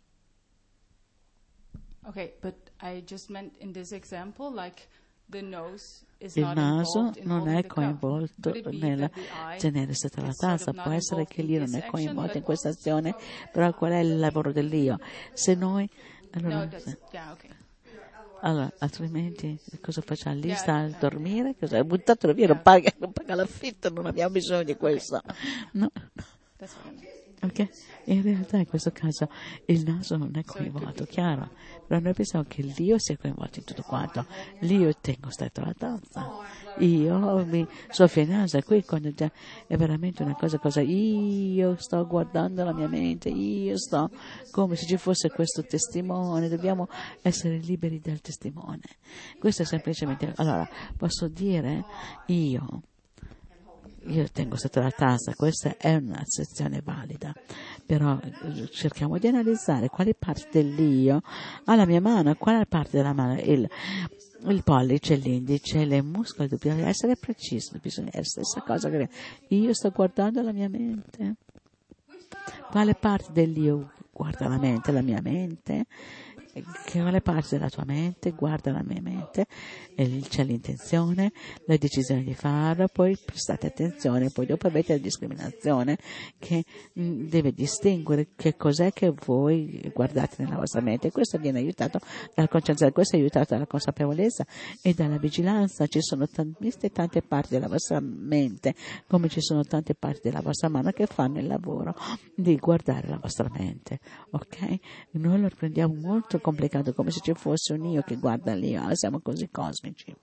Speaker 4: Okay, but I just meant in this example, like the nose is
Speaker 1: Il
Speaker 4: not
Speaker 1: naso
Speaker 4: involved in
Speaker 1: non
Speaker 4: holding
Speaker 1: è
Speaker 4: the cup.
Speaker 1: coinvolto
Speaker 4: Could it be
Speaker 1: nel
Speaker 4: that the eye
Speaker 1: tenere stretta la
Speaker 4: is sort of
Speaker 1: tassa,
Speaker 4: not
Speaker 1: può essere
Speaker 4: involved
Speaker 1: che
Speaker 4: in
Speaker 1: l'io
Speaker 4: this
Speaker 1: non è
Speaker 4: action,
Speaker 1: coinvolto in
Speaker 4: but-
Speaker 1: questa azione, però qual è il lavoro dell'io? Se noi, allora,
Speaker 4: No, that's
Speaker 1: se-
Speaker 4: yeah, okay.
Speaker 1: allora altrimenti cosa facciamo? Lì
Speaker 4: Yeah,
Speaker 1: sta a
Speaker 4: yeah.
Speaker 1: dormire, cosa? Buttatelo via, non paga, non paga l'affitto, non abbiamo bisogno di questo. No.
Speaker 4: That's what I meant.
Speaker 1: Ok? In realtà in questo caso il naso non è coinvolto, chiaro, però noi pensiamo che l'io sia coinvolto in tutto quanto. L'io tengo stretto la tazza, io mi soffio il naso, e qui quando già è veramente una cosa, cosa io sto guardando la mia mente, io sto come se ci fosse questo testimone, dobbiamo essere liberi dal testimone. Questo è semplicemente, allora posso dire io Io tengo sotto la tassa, questa è una sezione valida, però eh, cerchiamo di analizzare quali parti dell'io ha la mia mano, quale parte della mano, il, il pollice, l'indice, le muscoli, dobbiamo essere precisi, bisogna essere stessa cosa che io sto guardando la mia mente. Quale parte dell'io guarda la mente? La mia mente che le parti della tua mente, guarda la mia mente, e c'è l'intenzione, la decisione di farlo, poi prestate attenzione, poi dopo avete la discriminazione che mh, deve distinguere che cos'è che voi guardate nella vostra mente. Questo viene aiutato dalla coscienza, questo è aiutato dalla consapevolezza e dalla vigilanza. Ci sono tantissime tante parti della vostra mente, come ci sono tante parti della vostra mano che fanno il lavoro di guardare la vostra mente, ok? Noi lo prendiamo molto complicato, come se ci fosse un io che guarda lì, ah, siamo così cosmici.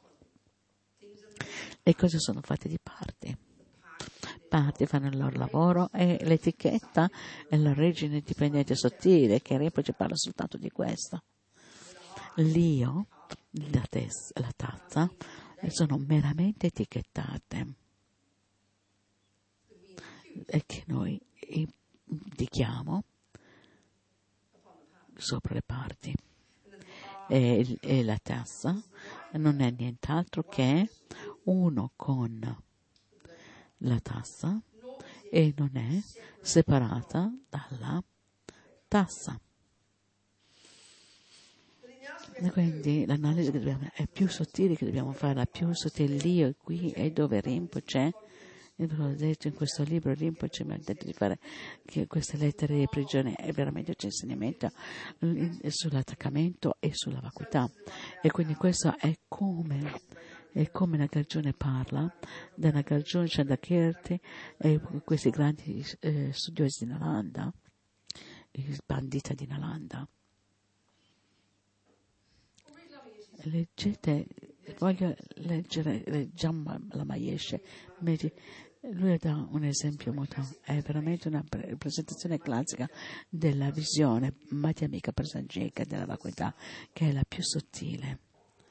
Speaker 1: Le cose sono fatte di parti. Parti fanno il loro lavoro e l'etichetta è l'origine dipendente sottile, che Rinpoche parla soltanto di questo. L'io, la, tes- la tazza, sono meramente etichettate e che noi indichiamo sopra le parti. E, e la tazza non è nient'altro che uno con la tassa e non è separata dalla tassa. E quindi l'analisi che dobbiamo, è più sottile che dobbiamo fare, la più sottile lì e qui è dove Rinpoche, io ve l'ho detto in questo libro, Rinpoche mi ha detto di fare che queste lettere di prigione è veramente un insegnamento sull'attaccamento e sulla vacuità. E quindi questo è come, è come Nagarjuna parla, da Nagarjuna Chandakirti e questi grandi eh, studiosi di Nalanda, il Pandita di Nalanda. Leggete, voglio leggere, leggiamo la Mayeshe, lui dà un esempio molto, è veramente una presentazione classica della visione madhyamika prasanjika della vacuità, che è la più sottile.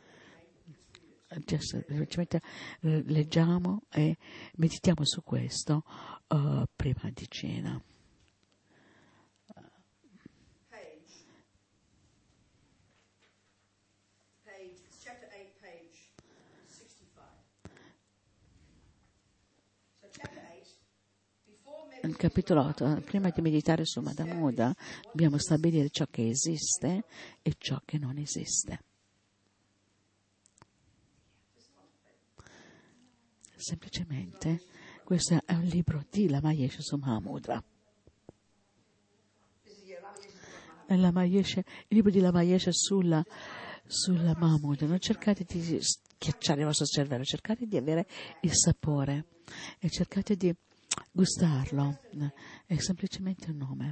Speaker 1: Semplicemente leggiamo e meditiamo su questo uh, prima di cena. Nel capitolo otto, prima di meditare su Madamuda, dobbiamo stabilire ciò che esiste e ciò che non esiste. Semplicemente, questo è un libro di Lama Yeshe su Mahamudra. Nella Mayeshe, il libro di Lama Yeshe sulla, sulla Mahamudra, non cercate di schiacciare il vostro cervello, cercate di avere il sapore e cercate di gustarlo, è semplicemente un nome.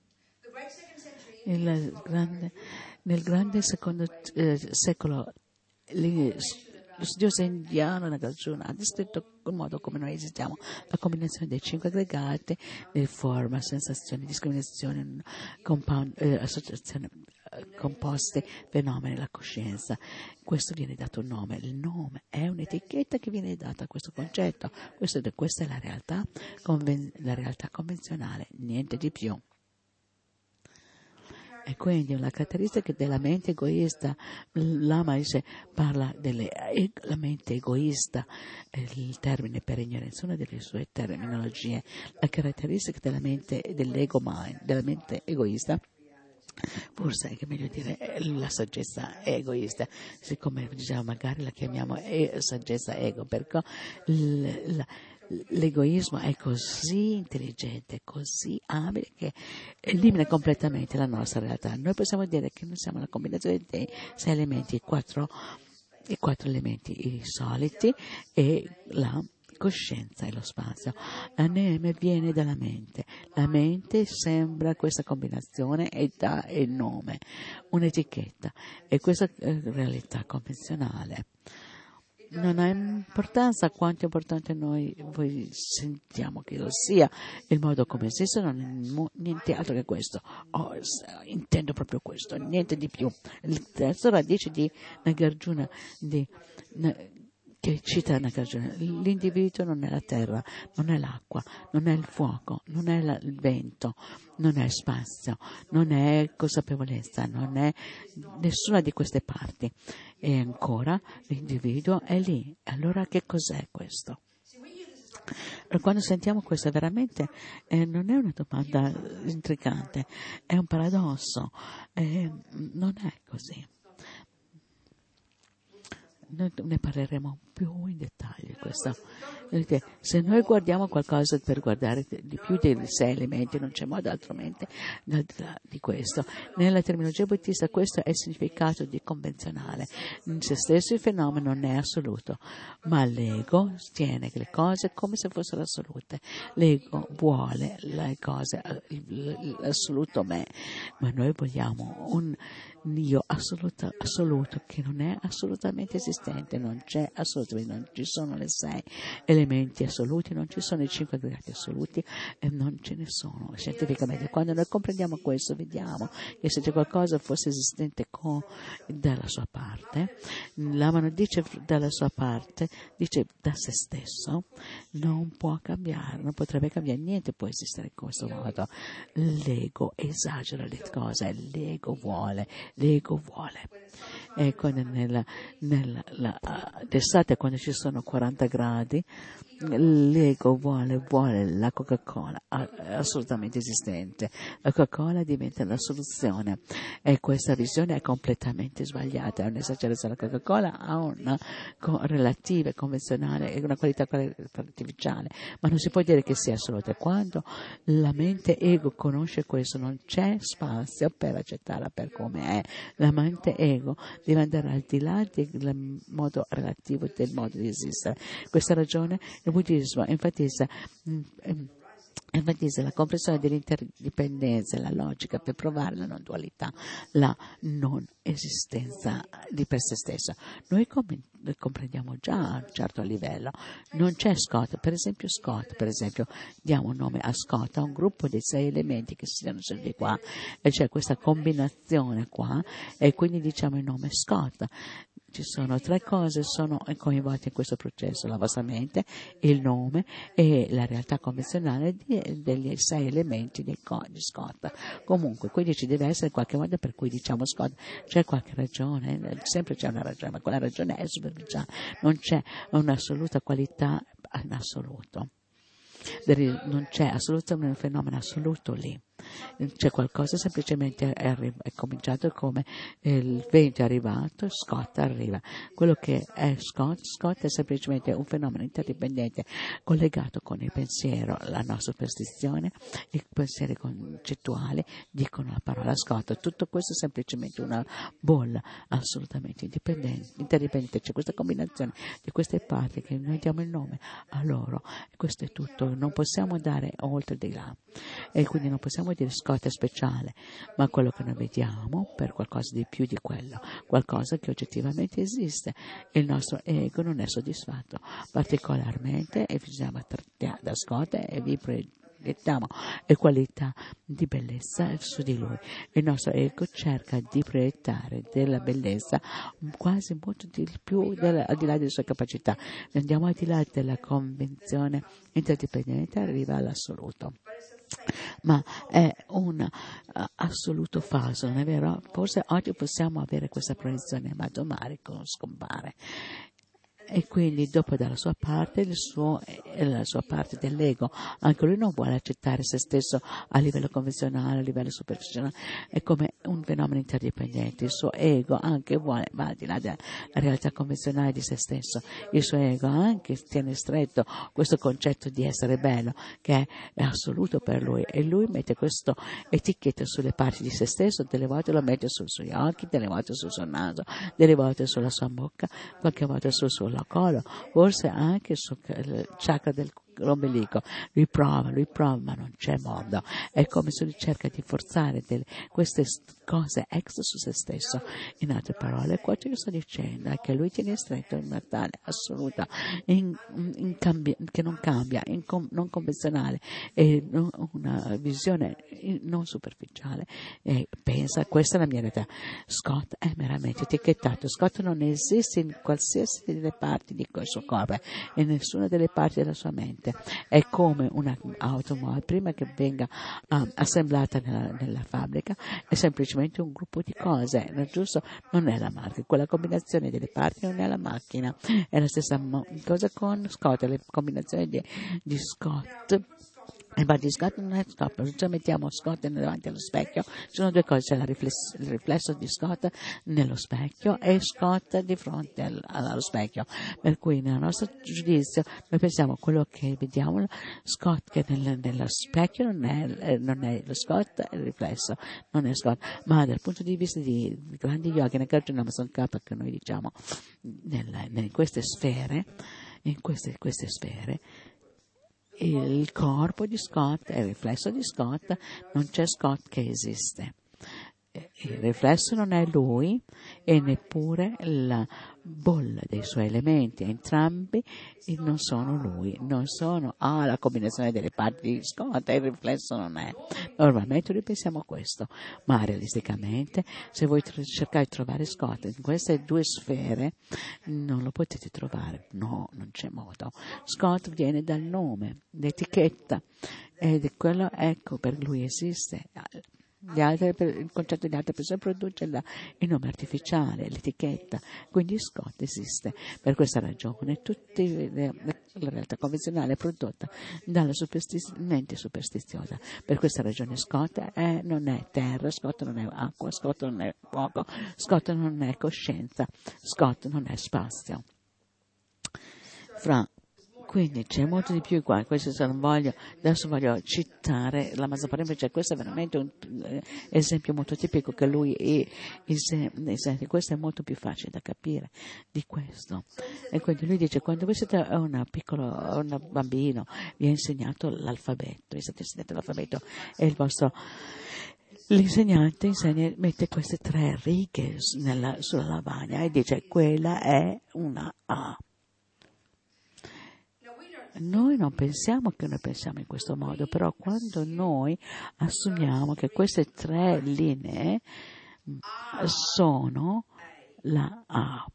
Speaker 1: Il grande, nel grande secondo eh, secolo lo studioso indiano Nagarjuna ha descritto il modo come noi esistiamo, la combinazione dei cinque aggregati, le forme, sensazioni, discriminazioni, compound, eh, associazioni composte, fenomeni, la coscienza. Questo viene dato un nome, il nome è un'etichetta che viene data a questo concetto. Questo, questa è la realtà, conven, la realtà convenzionale, niente di più. E quindi la caratteristica della mente egoista, Lama dice, parla della mente egoista, il termine per ignoranza, una delle sue terminologie, la caratteristica della mente, dell'ego mind, della mente egoista. Forse è che meglio dire la saggezza è egoista, siccome diciamo, magari la chiamiamo e- saggezza ego, perché l- la, l'egoismo è così intelligente, così abile che elimina completamente la nostra realtà. Noi possiamo dire che noi siamo la combinazione dei sei elementi, i quattro, i quattro elementi i soliti e la coscienza e lo spazio. La neme viene dalla mente. La mente sembra questa combinazione e dà il nome, un'etichetta. E questa è realtà convenzionale. Non ha importanza quanto è importante noi voi sentiamo che lo sia, il modo come esiste non è mo- niente altro che questo. Oh, intendo proprio questo, niente di più. Il terzo radice di Nagarjuna, di che cita Nagarjuna, l'individuo non è la terra, non è l'acqua, non è il fuoco, non è la, il vento, non è spazio, non è consapevolezza, non è nessuna di queste parti. E ancora l'individuo è lì. Allora che cos'è questo? Quando sentiamo questo veramente eh, non è una domanda intrigante, è un paradosso, eh, non è così. Noi ne parleremo più in dettaglio di questo. Se noi guardiamo qualcosa per guardare di più dei sei elementi, non c'è modo altrimenti di questo. Nella terminologia buddista questo è il significato di convenzionale. In se stesso il fenomeno non è assoluto, ma l'ego tiene le cose come se fossero assolute. L'ego vuole le cose, l'assoluto me, ma noi vogliamo un Dio assoluto, assoluto che non è assolutamente esistente, non c'è assolutamente, non ci sono le sei elementi assoluti, non ci sono i cinque gradi assoluti e non ce ne sono scientificamente. Quando noi comprendiamo questo vediamo che se c'è qualcosa fosse esistente co- dalla sua parte, la mano dice dalla sua parte, dice da se stesso, non può cambiare, non potrebbe cambiare, niente può esistere in questo modo. L'ego esagera le cose, l'ego vuole l'ego vuole. Ecco, nella, nella la, d'estate quando ci sono quaranta gradi, l'ego vuole, vuole la Coca-Cola assolutamente esistente. La Coca-Cola diventa la soluzione e questa visione è completamente sbagliata, è un'esagerazione. La Coca-Cola ha una co- relativa, convenzionale e una qualità artificiale, ma non si può dire che sia assoluta. Quando la mente ego conosce questo non c'è spazio per accettarla per come è. La mente ego deve andare al di là del modo relativo del modo di esistere. Questa ragione il buddismo enfatizza enfatizza la comprensione dell'interdipendenza, la logica per provare la non dualità, la non esistenza di per se stessa. Noi com- comprendiamo già a un certo livello. Non c'è Scott, per esempio Scott, per esempio diamo un nome a Scott, a un gruppo di sei elementi che si danno sempre qua e c'è questa combinazione qua e quindi diciamo il nome Scott. Ci sono tre cose sono coinvolte in questo processo: la vostra mente, il nome e la realtà convenzionale di, degli sei elementi di, di Scott. Comunque, quindi ci deve essere qualche modo per cui diciamo Scott, c'è qualche ragione, sempre c'è una ragione, ma quella ragione è superficiale, non c'è un'assoluta qualità in assoluto. Non c'è assolutamente un fenomeno assoluto lì. C'è qualcosa, semplicemente è, arri- è cominciato come eh, il vento è arrivato, Scott arriva. Quello che è Scott, Scott è semplicemente un fenomeno interdipendente collegato con il pensiero, la nostra superstizione, i pensieri concettuali dicono la parola Scott. Tutto questo è semplicemente una bolla assolutamente indipendente, interdipendente. C'è questa combinazione di queste parti che noi diamo il nome a loro e questo è tutto. Non possiamo andare oltre di là e quindi non possiamo dire Scott è speciale, ma quello che noi vediamo per qualcosa di più di quello, qualcosa che oggettivamente esiste. Il nostro ego non è soddisfatto particolarmente e bisogna trattare da Scott e vi proiettiamo e qualità di bellezza su di lui. Il nostro ego cerca di proiettare della bellezza quasi molto di più della, al di là delle sue capacità. Andiamo al di là della convenzione interdipendente, arriva all'assoluto. Ma è un uh, assoluto falso, non è vero? Forse oggi possiamo avere questa proiezione, ma domani scompare. E quindi dopo dalla sua parte il suo, la sua parte dell'ego, anche lui non vuole accettare se stesso a livello convenzionale, a livello superficiale, è come un fenomeno interdipendente. Il suo ego anche vuole, va al di là della realtà convenzionale di se stesso. Il suo ego anche tiene stretto questo concetto di essere bello, che è assoluto per lui, e lui mette questo etichetta sulle parti di se stesso, delle volte lo mette sui suoi occhi, delle volte sul suo naso, delle volte sulla sua bocca, qualche volta sul suo collo, forse anche sul chakra del l'ombelico. Lui prova, lui prova, ma non c'è modo. È come se lui cerca di forzare delle, queste cose extra su se stesso. In altre parole, quello che sto dicendo è che lui tiene stretto in una tale assoluta, in, in cambi, che non cambia, in com, non convenzionale, e non, una visione non superficiale. E pensa, questa è la mia realtà. Scott è meramente etichettato. Scott non esiste in qualsiasi delle parti di questo corpo, in nessuna delle parti della sua mente. semplicemente è come un'automobile prima che venga um, assemblata nella, nella fabbrica, è semplicemente un gruppo di cose, non, giusto? Non è la macchina, quella combinazione delle parti non è la macchina. È la stessa mo- cosa con Scott, le combinazioni di, di Scott. E ma di Scott non è Scott, se mettiamo Scott davanti allo specchio, ci sono due cose, c'è la rifless- il riflesso di Scott nello specchio e Scott di fronte al, allo specchio. Per cui nel nostro giudizio noi pensiamo quello che vediamo, Scott che nel, nello specchio non è, eh, non è lo Scott, è il riflesso, non è Scott, ma dal punto di vista di, di grandi yogi, nel Karjuna Namasan Kappa che noi diciamo, nel, in queste sfere, in queste, queste sfere, il corpo di Scott è il riflesso di Scott, non c'è Scott che esiste. Il riflesso non è lui e neppure la bolla dei suoi elementi, entrambi non sono lui, non sono ah, la combinazione delle parti di Scott e il riflesso non è. Normalmente noi pensiamo a questo, ma realisticamente se voi tr- cercate di trovare Scott in queste due sfere non lo potete trovare, no, non c'è modo. Scott viene dal nome, l'etichetta, ed è quello, ecco, per lui esiste. Gli altri, il concetto di altre persone produce la, il nome artificiale, l'etichetta, quindi Scott esiste. Per questa ragione tutta la realtà convenzionale è prodotta dalla superstiz- mente superstiziosa. Per questa ragione Scott è, non è terra, Scott non è acqua, Scott non è fuoco, Scott non è coscienza, Scott non è spazio. Fra Quindi c'è molto di più qua, questo se non voglio, adesso voglio citare la Mazaparim, cioè questo è veramente un eh, esempio molto tipico che lui è, esempio, questo è molto più facile da capire di questo. E quindi lui dice, quando voi siete un piccolo un bambino, vi ha insegnato l'alfabeto, vi state insegnando l'alfabeto e il vostro l'insegnante insegna, mette queste tre righe nella, sulla lavagna e dice quella è una A. Noi non pensiamo che noi pensiamo in questo modo, però quando noi assumiamo che queste tre linee sono la A,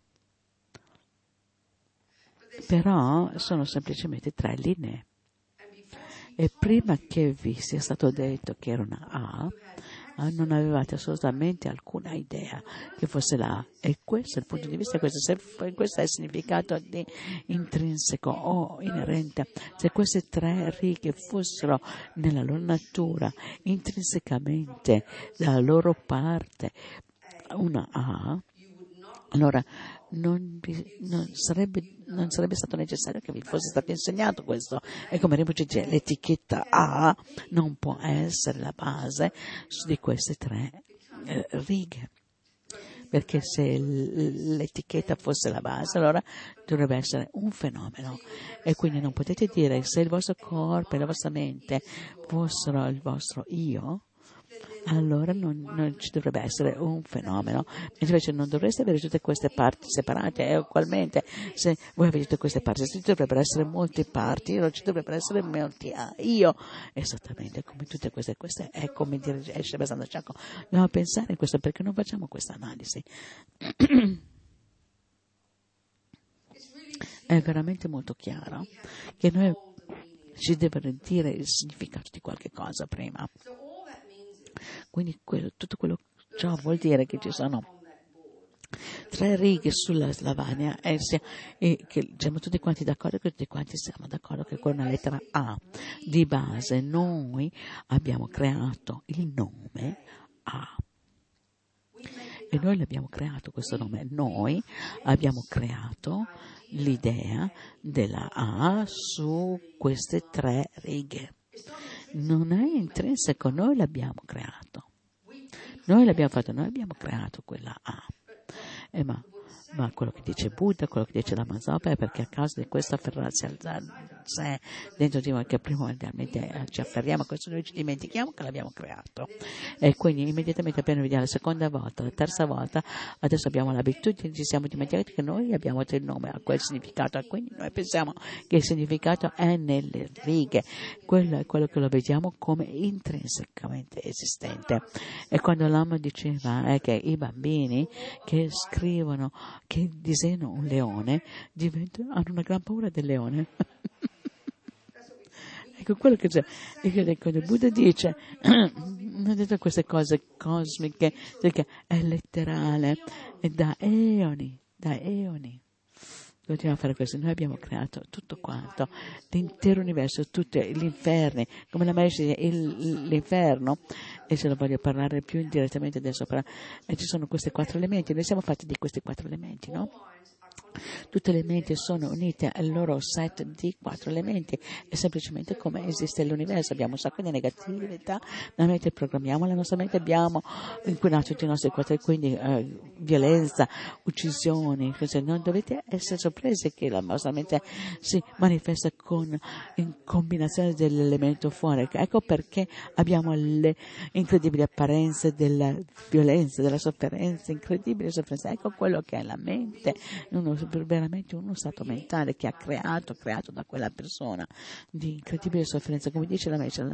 Speaker 1: però sono semplicemente tre linee. E prima che vi sia stato detto che era una A, non avevate assolutamente alcuna idea che fosse la A. E questo è il punto di vista, questo, se, questo è il significato di intrinseco o inerente. Se queste tre righe fossero nella loro natura, intrinsecamente, dalla loro parte, una A, allora non, vi, non, sarebbe, non sarebbe stato necessario che vi fosse stato insegnato questo. E come Rinpoche dice, l'etichetta A non può essere la base di queste tre eh, righe. Perché se l'etichetta fosse la base, allora dovrebbe essere un fenomeno. E quindi non potete dire se il vostro corpo e la vostra mente fossero il vostro io, allora non, non ci dovrebbe essere un fenomeno. Invece non dovreste avere tutte queste parti separate, e ugualmente se voi avete tutte queste parti, ci dovrebbero essere molte parti, non ci dovrebbero essere molti ah, io, esattamente come tutte queste, queste è come dire, esce abbastanza ciacco. Dobbiamo pensare in questo perché non facciamo questa analisi. È veramente molto chiaro che noi ci deve dire il significato di qualche cosa prima. Quindi quello, tutto quello ciò vuol dire che ci sono tre righe sulla lavagna e, e che siamo tutti quanti d'accordo che tutti quanti siamo d'accordo che con una lettera A di base noi abbiamo creato il nome A. E noi l'abbiamo creato questo nome, noi abbiamo creato l'idea della A su queste tre righe. Non è intrinseco, noi l'abbiamo creato. Noi l'abbiamo fatto, noi abbiamo creato quella A. Eh, ma, ma quello che dice Buddha, quello che dice la Mazapa è perché a causa di questa afferrarsi se dentro di noi che primordialmente ci afferriamo a questo, noi ci dimentichiamo che l'abbiamo creato. E quindi immediatamente appena vediamo la seconda volta, la terza volta, adesso abbiamo l'abitudine, ci siamo dimenticati che noi abbiamo dato il nome a quel significato e quindi noi pensiamo che il significato è nelle righe. Quello è quello che lo vediamo come intrinsecamente esistente. E quando l'Ama diceva è che i bambini che scrivono, che disegnano un leone, diventano, hanno una gran paura del leone. Ecco quello che c'è. E che quando Buddha dice, non ha detto queste cose cosmiche, perché è letterale, è da eoni, da eoni. Continuiamo a fare questo. Noi abbiamo creato tutto quanto, l'intero universo, tutti gli inferni, come la Maria dice, il, l'inferno, e se lo voglio parlare più indirettamente adesso, però, e ci sono questi quattro elementi, noi siamo fatti di questi quattro elementi, no? Tutte le menti sono unite al loro set di quattro elementi, è semplicemente come esiste l'universo. Abbiamo un sacco di negatività, la mente programmiamo, la nostra mente abbiamo inquinato tutti i nostri quattro, quindi eh, violenza, uccisioni, così. Non dovete essere sorpresi che la nostra mente si manifesta con in combinazione dell'elemento fuori. Ecco perché abbiamo le incredibili apparenze della violenza, della sofferenza, incredibile sofferenza. Ecco quello che è la mente, uno veramente uno stato mentale che ha creato, creato da quella persona di incredibile sofferenza. Come dice la Messia,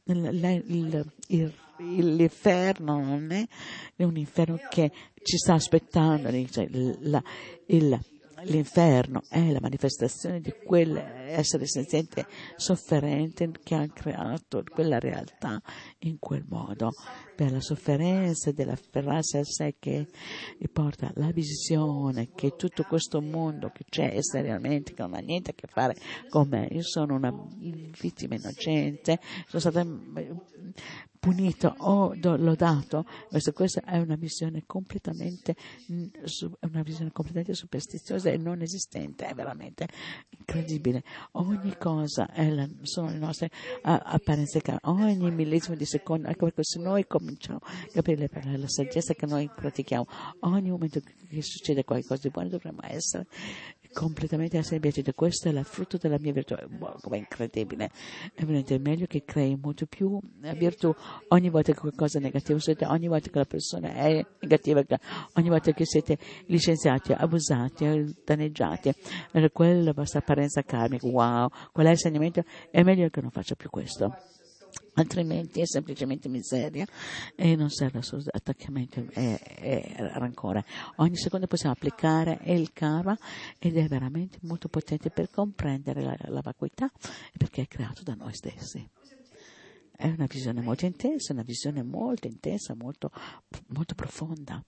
Speaker 1: l'inferno non è un inferno che ci sta aspettando, cioè la, il, l'inferno è la manifestazione di quell'essere senziente sofferente che ha creato quella realtà in quel modo, per la sofferenza dell'afferrarsi a sé che porta la visione che tutto questo mondo che c'è esteriormente, che non ha niente a che fare con me, io sono una vittima innocente, sono stata punito o lodato. Questa è una visione completamente una visione completamente superstiziosa e non esistente, è veramente incredibile. Ogni cosa è la, sono le nostre uh, apparenze, ogni millesimo di secondo. Ecco perché se noi cominciamo a capire la, la saggezza che noi pratichiamo, ogni momento che succede qualcosa di buono dovremmo essere completamente essere beati. Questo è il frutto della mia virtù. Wow, come incredibile, è veramente meglio che crei molto più virtù ogni volta che qualcosa è negativo succede, ogni volta che la persona è negativa, ogni volta che siete licenziati, abusati, danneggiati per quella la vostra apparenza karmica. Wow, qual è il insegnamento? È meglio che non faccia più questo, altrimenti è semplicemente miseria e non serve assolutamente attaccamento e, e rancore. Ogni secondo possiamo applicare il karma ed è veramente molto potente per comprendere la, la vacuità perché è creato da noi stessi. È una visione molto intensa, una visione molto intensa, molto, molto profonda.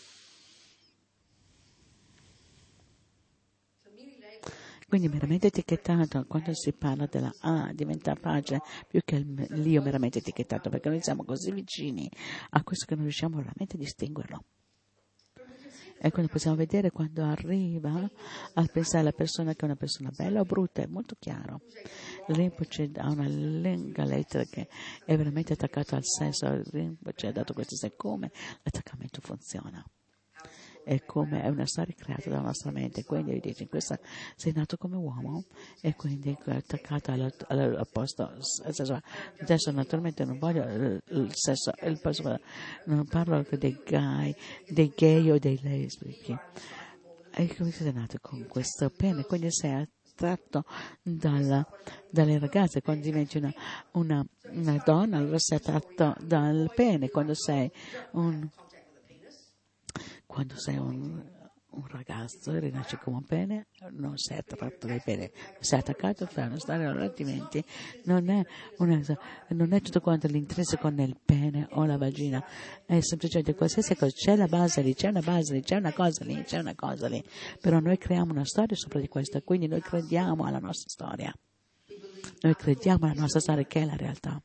Speaker 1: Quindi meramente etichettato, quando si parla della A, diventa facile più che il, l'io meramente etichettato, perché noi siamo così vicini a questo che non riusciamo veramente a distinguerlo. E quindi possiamo vedere quando arriva a pensare alla persona che è una persona bella o brutta, è molto chiaro. Rinpoche ha una lunga lettera che è veramente attaccata al senso. Rinpoche ha dato questo senso, come l'attaccamento funziona. E come è una storia creata dalla nostra mente, quindi dice, questa, sei nato come uomo e quindi è attaccata al, al, al posto, adesso naturalmente non voglio il, il sesso, il posto, non parlo dei gay, dei gay o dei lesbici, e come sei nato con questo pene, quindi sei attratto dalla, dalle ragazze, quando diventi una, una, una donna allora sei attratto dal pene, quando sei un Quando sei un, un ragazzo e rinasci come un pene, non sei attratto dai pene, sei attaccato, fai una storia, altrimenti non è, una, non è tutto quanto l'intrinseco nel pene o la vagina, è semplicemente qualsiasi cosa, c'è la base lì, c'è una base lì, c'è una cosa lì, c'è una cosa lì, però noi creiamo una storia sopra di questa, quindi noi crediamo alla nostra storia, noi crediamo alla nostra storia che è la realtà.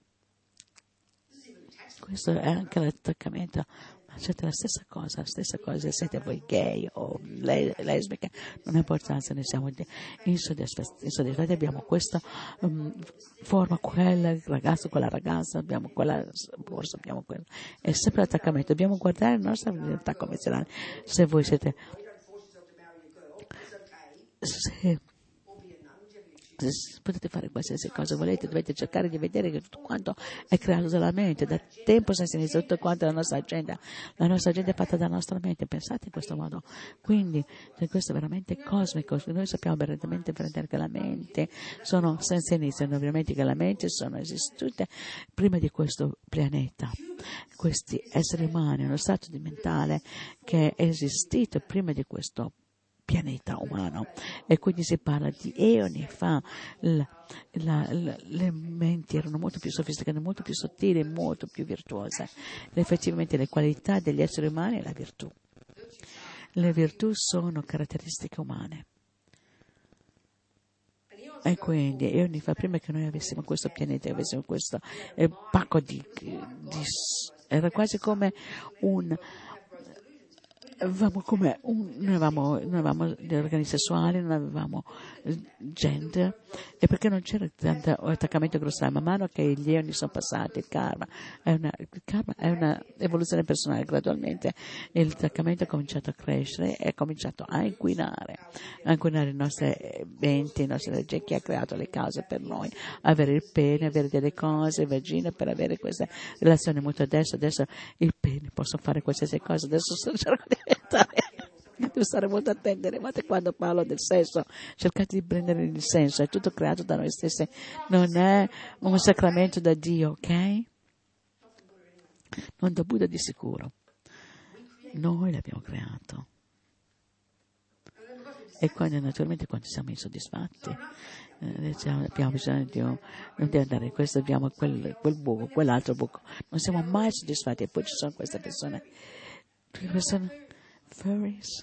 Speaker 1: Questo è anche l'attaccamento. Accetta la stessa cosa, la stessa cosa, se siete voi gay o le- lesbiche, non ha importanza, noi siamo insoddisfatti, abbiamo questa um, forma, quel ragazzo, quella ragazza, abbiamo quella borsa, abbiamo quello. È sempre l'attaccamento, dobbiamo guardare la nostra realtà convenzionale. Se voi siete... Se, potete fare qualsiasi cosa volete, dovete cercare di vedere che tutto quanto è creato dalla mente, da tempo senza inizio, tutto quanto la nostra agenda, la nostra agenda è fatta dalla nostra mente, pensate in questo modo, quindi questo è veramente cosmico, noi sappiamo veramente che la mente sono senza inizio, ovviamente che la mente sono esistute prima di questo pianeta, questi esseri umani, uno stato di mentale che è esistito prima di questo pianeta umano. E quindi si parla di eoni fa, la, la, la, le menti erano molto più sofisticate, molto più sottili, molto più virtuose. E effettivamente le qualità degli esseri umani è la virtù. Le virtù sono caratteristiche umane. E quindi eoni fa, prima che noi avessimo questo pianeta, avessimo questo eh, pacco di, di, era quasi come un avevamo come un, noi avevamo, noi avevamo gli organi sessuali, non avevamo gender, e perché non c'era tanto attaccamento grossolano. Man mano che gli eoni sono passati, il karma è una, il karma è una evoluzione personale, gradualmente il attaccamento ha cominciato a crescere e ha cominciato a inquinare, a inquinare i nostri menti, le nostre energie. Chi ha creato le cause per noi, avere il pene, avere delle cose, vagina, per avere queste relazioni molto adesso, adesso il pene, posso fare qualsiasi cosa, adesso sto cercando di devo stare molto attenti. Quando parlo del sesso, cercate di prendere il senso, è tutto creato da noi stessi, non è un sacramento da Dio, ok? Non da Buddha di sicuro, noi l'abbiamo creato. E quando naturalmente quando siamo insoddisfatti eh, abbiamo bisogno di, un, di andare in questo, abbiamo quel, quel buco, quell'altro buco, non siamo mai soddisfatti. E poi ci sono queste persone, queste persone furries,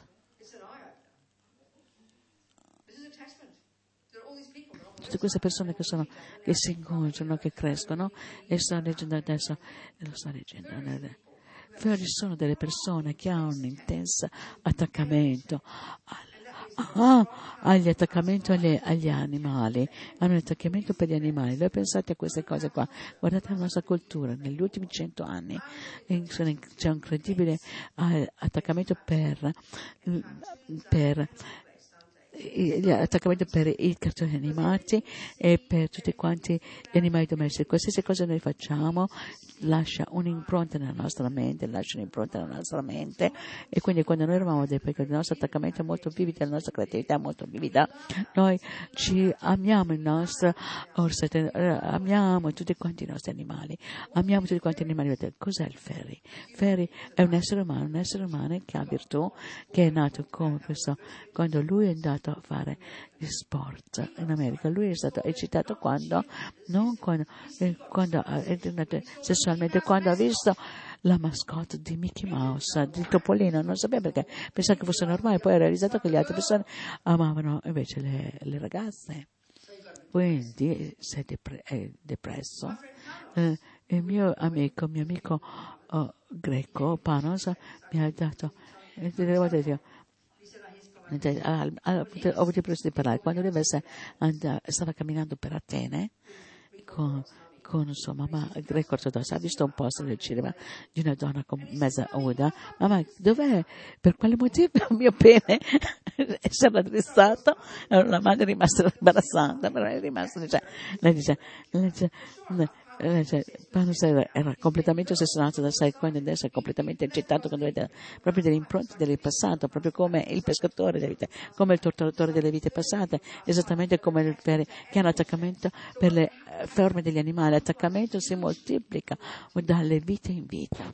Speaker 1: tutte queste persone che sono, che si incontrano, che crescono, e sto leggendo adesso, lo sto leggendo, furries sono delle persone che hanno un intenso attaccamento al Ah, agli attaccamento agli, agli animali, hanno un attaccamento per gli animali. Voi pensate a queste cose qua, guardate la nostra cultura, negli ultimi cento anni c'è un incredibile attaccamento per, per l'attaccamento per i cartoni animati e per tutti quanti gli animali domestici. Qualsiasi cosa noi facciamo lascia un'impronta nella nostra mente, lascia un'impronta nella nostra mente, e quindi quando noi eravamo dei piccoli, il nostro attaccamento è molto vivido, la nostra creatività è molto vivida, noi ci amiamo il nostro orsetto, amiamo tutti quanti i nostri animali, amiamo tutti quanti gli animali. Cos'è il fairy? Fairy è un essere umano, un essere umano che ha virtù, che è nato come questo. Quando lui è andato a fare gli sport in America, lui è stato eccitato quando, non quando, eh, quando è nato sessualmente, quando ha visto la mascotte di Mickey Mouse, di Topolino, non sapeva perché, pensava che fosse normale, poi ha realizzato che le altre persone amavano invece le, le ragazze. Quindi sei depre- è depresso. Eh, il mio amico, mio amico oh, greco, Panos, mi ha dato, eh, delle volte dico, ho avuto il piacere di parlare quando lui andava, stava camminando per Atene con, con sua mamma greco ortodossa, ha visto un posto nel cinema di una donna con mezza nuda. Mamma, dov'è? Per quale motivo il mio pene si era drizzato? La madre è rimasta imbarazzata, però è rimasta, cioè, lei dice, lei dice, Eh, cioè, era, era completamente ossessionato da sé, quando adesso è completamente eccitato quando vede proprio delle impronte del passato, proprio come il pescatore delle vite, come il torturatore delle vite passate, esattamente come il per, che ha un attaccamento per le uh, forme degli animali. L'attaccamento si moltiplica dalle vite in vita.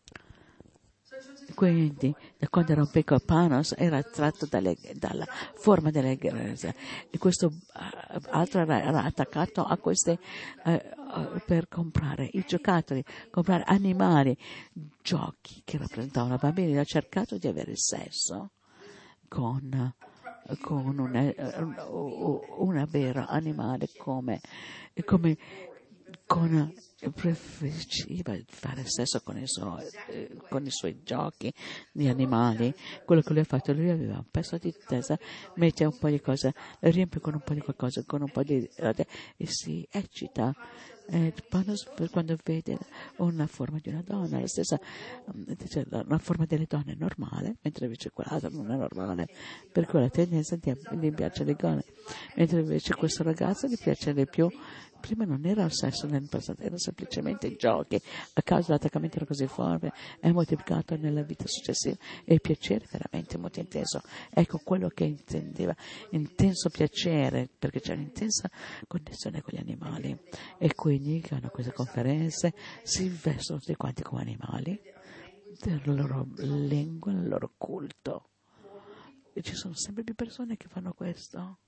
Speaker 1: Quindi, da quando era un piccolo, Panos era attratto dalle, dalla forma delle grese, e questo uh, altro era, era attaccato a queste uh, uh, per comprare i giocattoli, comprare animali, giochi che rappresentavano bambini. Ha cercato di avere sesso con, uh, con una, uh, una vera animale come, come con preferiva fare sesso con i, suoi, eh, con i suoi giochi di animali. Quello che lui ha fatto, lui aveva un pezzo di testa, mette un po' di cose, riempie con un po' di qualcosa, con un po' di e si eccita. Eh, quando vede una forma di una donna, la stessa, cioè, una forma delle donne è normale, mentre invece quell'altra non è normale, per cui la tendenza gli piace le donne, mentre invece questo ragazzo gli piace di più. Prima non era il sesso nel passato, erano semplicemente giochi, a causa dell'attaccamento era così forte, è moltiplicato nella vita successiva, e il piacere veramente molto intenso. Ecco quello che intendeva, intenso piacere, perché c'è un'intensa connessione con gli animali, e quindi che hanno queste conferenze si vestono tutti quanti come animali, della loro lingua, del loro culto. E ci sono sempre più persone che fanno questo.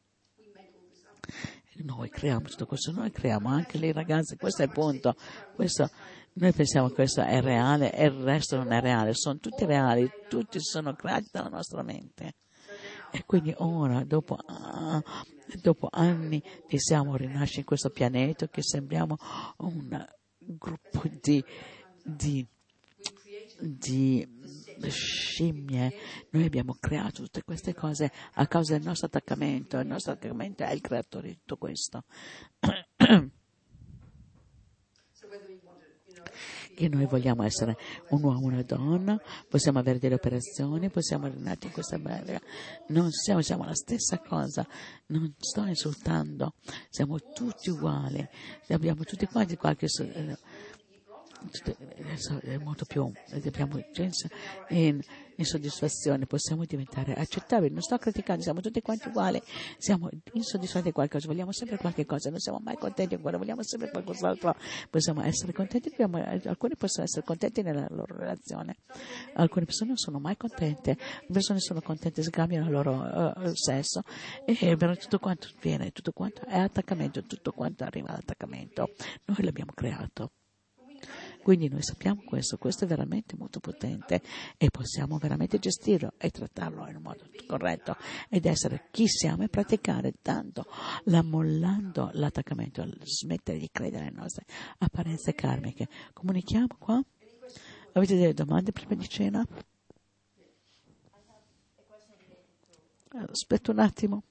Speaker 1: Noi creiamo tutto questo, noi creiamo anche le ragazze, questo è il punto. Questo, noi pensiamo che questo è reale e il resto non è reale, sono tutti reali, tutti sono creati dalla nostra mente. E quindi ora, dopo, ah, dopo anni che siamo rinasciti in questo pianeta, che sembriamo un gruppo di, di, di scimmie, noi abbiamo creato tutte queste cose a causa del nostro attaccamento. Il nostro attaccamento è il creatore di tutto questo. Che noi vogliamo essere un uomo o una donna, possiamo avere delle operazioni, possiamo rinascere in questa bella. Non siamo, siamo la stessa cosa, non sto insultando, siamo tutti uguali, abbiamo tutti quanti qualche è molto più abbiamo in, in soddisfazione, possiamo diventare accettabili, non sto criticando, siamo tutti quanti uguali, siamo insoddisfatti di qualcosa, vogliamo sempre qualche cosa, non siamo mai contenti, vogliamo sempre qualcos'altro, possiamo essere contenti, abbiamo, alcuni possono essere contenti nella loro relazione, alcune persone non sono mai contente, le persone sono contente se cambiano il loro uh, sesso e però tutto quanto viene, tutto quanto è attaccamento, tutto quanto arriva all'attaccamento, noi l'abbiamo creato. Quindi noi sappiamo questo, questo è veramente molto potente e possiamo veramente gestirlo e trattarlo in un modo corretto ed essere chi siamo e praticare tanto, mollando l'attaccamento, smettere di credere nelle nostre apparenze karmiche. Comunichiamo qua? Avete delle domande prima di cena? Aspetta un attimo.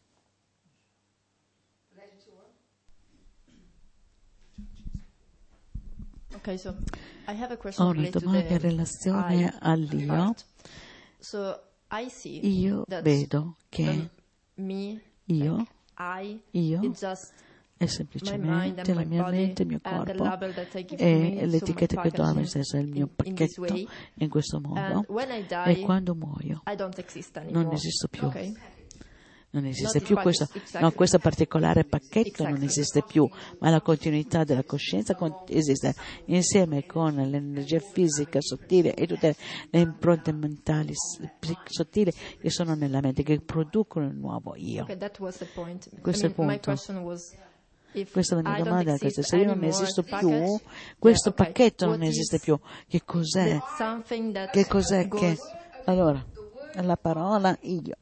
Speaker 2: Okay, so I have a question
Speaker 1: Ho una
Speaker 2: related to
Speaker 1: domanda in
Speaker 2: the
Speaker 1: relazione
Speaker 2: I
Speaker 1: all'io.
Speaker 2: part. So I see
Speaker 1: Io
Speaker 2: that
Speaker 1: vedo che
Speaker 2: um, me,
Speaker 1: io,
Speaker 2: like, I,
Speaker 1: io
Speaker 2: it's just
Speaker 1: è
Speaker 2: my mind
Speaker 1: semplicemente
Speaker 2: and
Speaker 1: la
Speaker 2: my
Speaker 1: mia
Speaker 2: body
Speaker 1: mente, il mio
Speaker 2: and the
Speaker 1: corpo
Speaker 2: label that I give to
Speaker 1: e
Speaker 2: me, so my
Speaker 1: l'etichetta che do a me
Speaker 2: packaging
Speaker 1: stesso, il mio
Speaker 2: in, in this
Speaker 1: pacchetto
Speaker 2: way.
Speaker 1: in questo modo.
Speaker 2: And when I
Speaker 1: E
Speaker 2: die,
Speaker 1: quando muoio
Speaker 2: I don't exist anymore.
Speaker 1: non esisto più.
Speaker 2: Okay.
Speaker 1: Non esiste
Speaker 2: Not
Speaker 1: più
Speaker 2: the
Speaker 1: questo,
Speaker 2: package, exactly.
Speaker 1: no, questo particolare pacchetto
Speaker 2: Exactly.
Speaker 1: non esiste più, ma la continuità della coscienza con- esiste insieme con l'energia fisica sottile e tutte le impronte mentali s- psic- sottili che sono nella mente, che producono il nuovo io.
Speaker 2: Okay, that was the point.
Speaker 1: Questo
Speaker 2: I
Speaker 1: è il
Speaker 2: mean, my
Speaker 1: punto.
Speaker 2: question was if
Speaker 1: Questa è la mia
Speaker 2: I don't
Speaker 1: domanda,
Speaker 2: exist
Speaker 1: questa. Se io non
Speaker 2: anymore,
Speaker 1: esisto
Speaker 2: the
Speaker 1: più,
Speaker 2: package,
Speaker 1: questo
Speaker 2: yeah, okay.
Speaker 1: pacchetto
Speaker 2: What
Speaker 1: non
Speaker 2: is
Speaker 1: esiste più. Che cos'è?
Speaker 2: the something that
Speaker 1: Che cos'è
Speaker 2: goes
Speaker 1: che... Allora, la parola io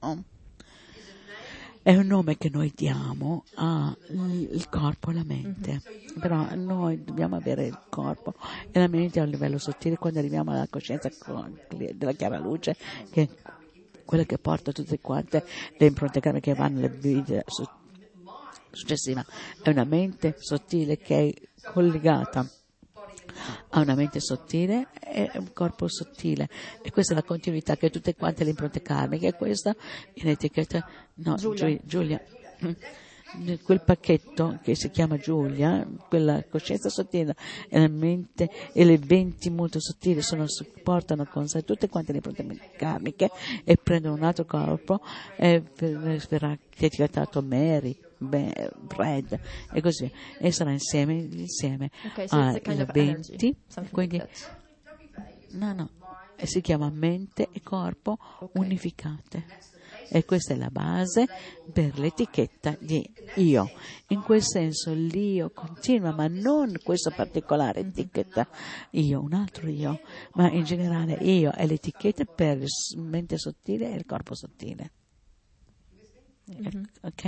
Speaker 1: è un nome che noi diamo al corpo e alla mente, mm-hmm. Però noi dobbiamo avere il corpo e la mente a un livello sottile quando arriviamo alla coscienza della chiara luce, che è quella che porta tutte quante le impronte karmiche che vanno nelle vite successive. È una mente sottile che è collegata ha una mente sottile e un corpo sottile, e questa è la continuità che tutte quante le impronte karmiche, e questa in etichetta no, Giulia, Giulia. Quel pacchetto che si chiama Giulia, quella coscienza sottile e la mente e le venti molto sottili sono, portano con sé tutte quante le impronte karmiche e prendono un altro corpo e verrà etichettato Mary, Red e così via, e sarà insieme insieme
Speaker 2: okay, so
Speaker 1: a
Speaker 2: kind of
Speaker 1: venti
Speaker 2: energy,
Speaker 1: quindi
Speaker 2: like
Speaker 1: no no e si chiama mente e corpo
Speaker 2: okay.
Speaker 1: unificate, e questa è la base per l'etichetta di io. In quel senso l'io continua, ma non questa particolare etichetta io, un altro io, ma in generale io è l'etichetta per la mente sottile e il corpo sottile. Mm-hmm. Ok?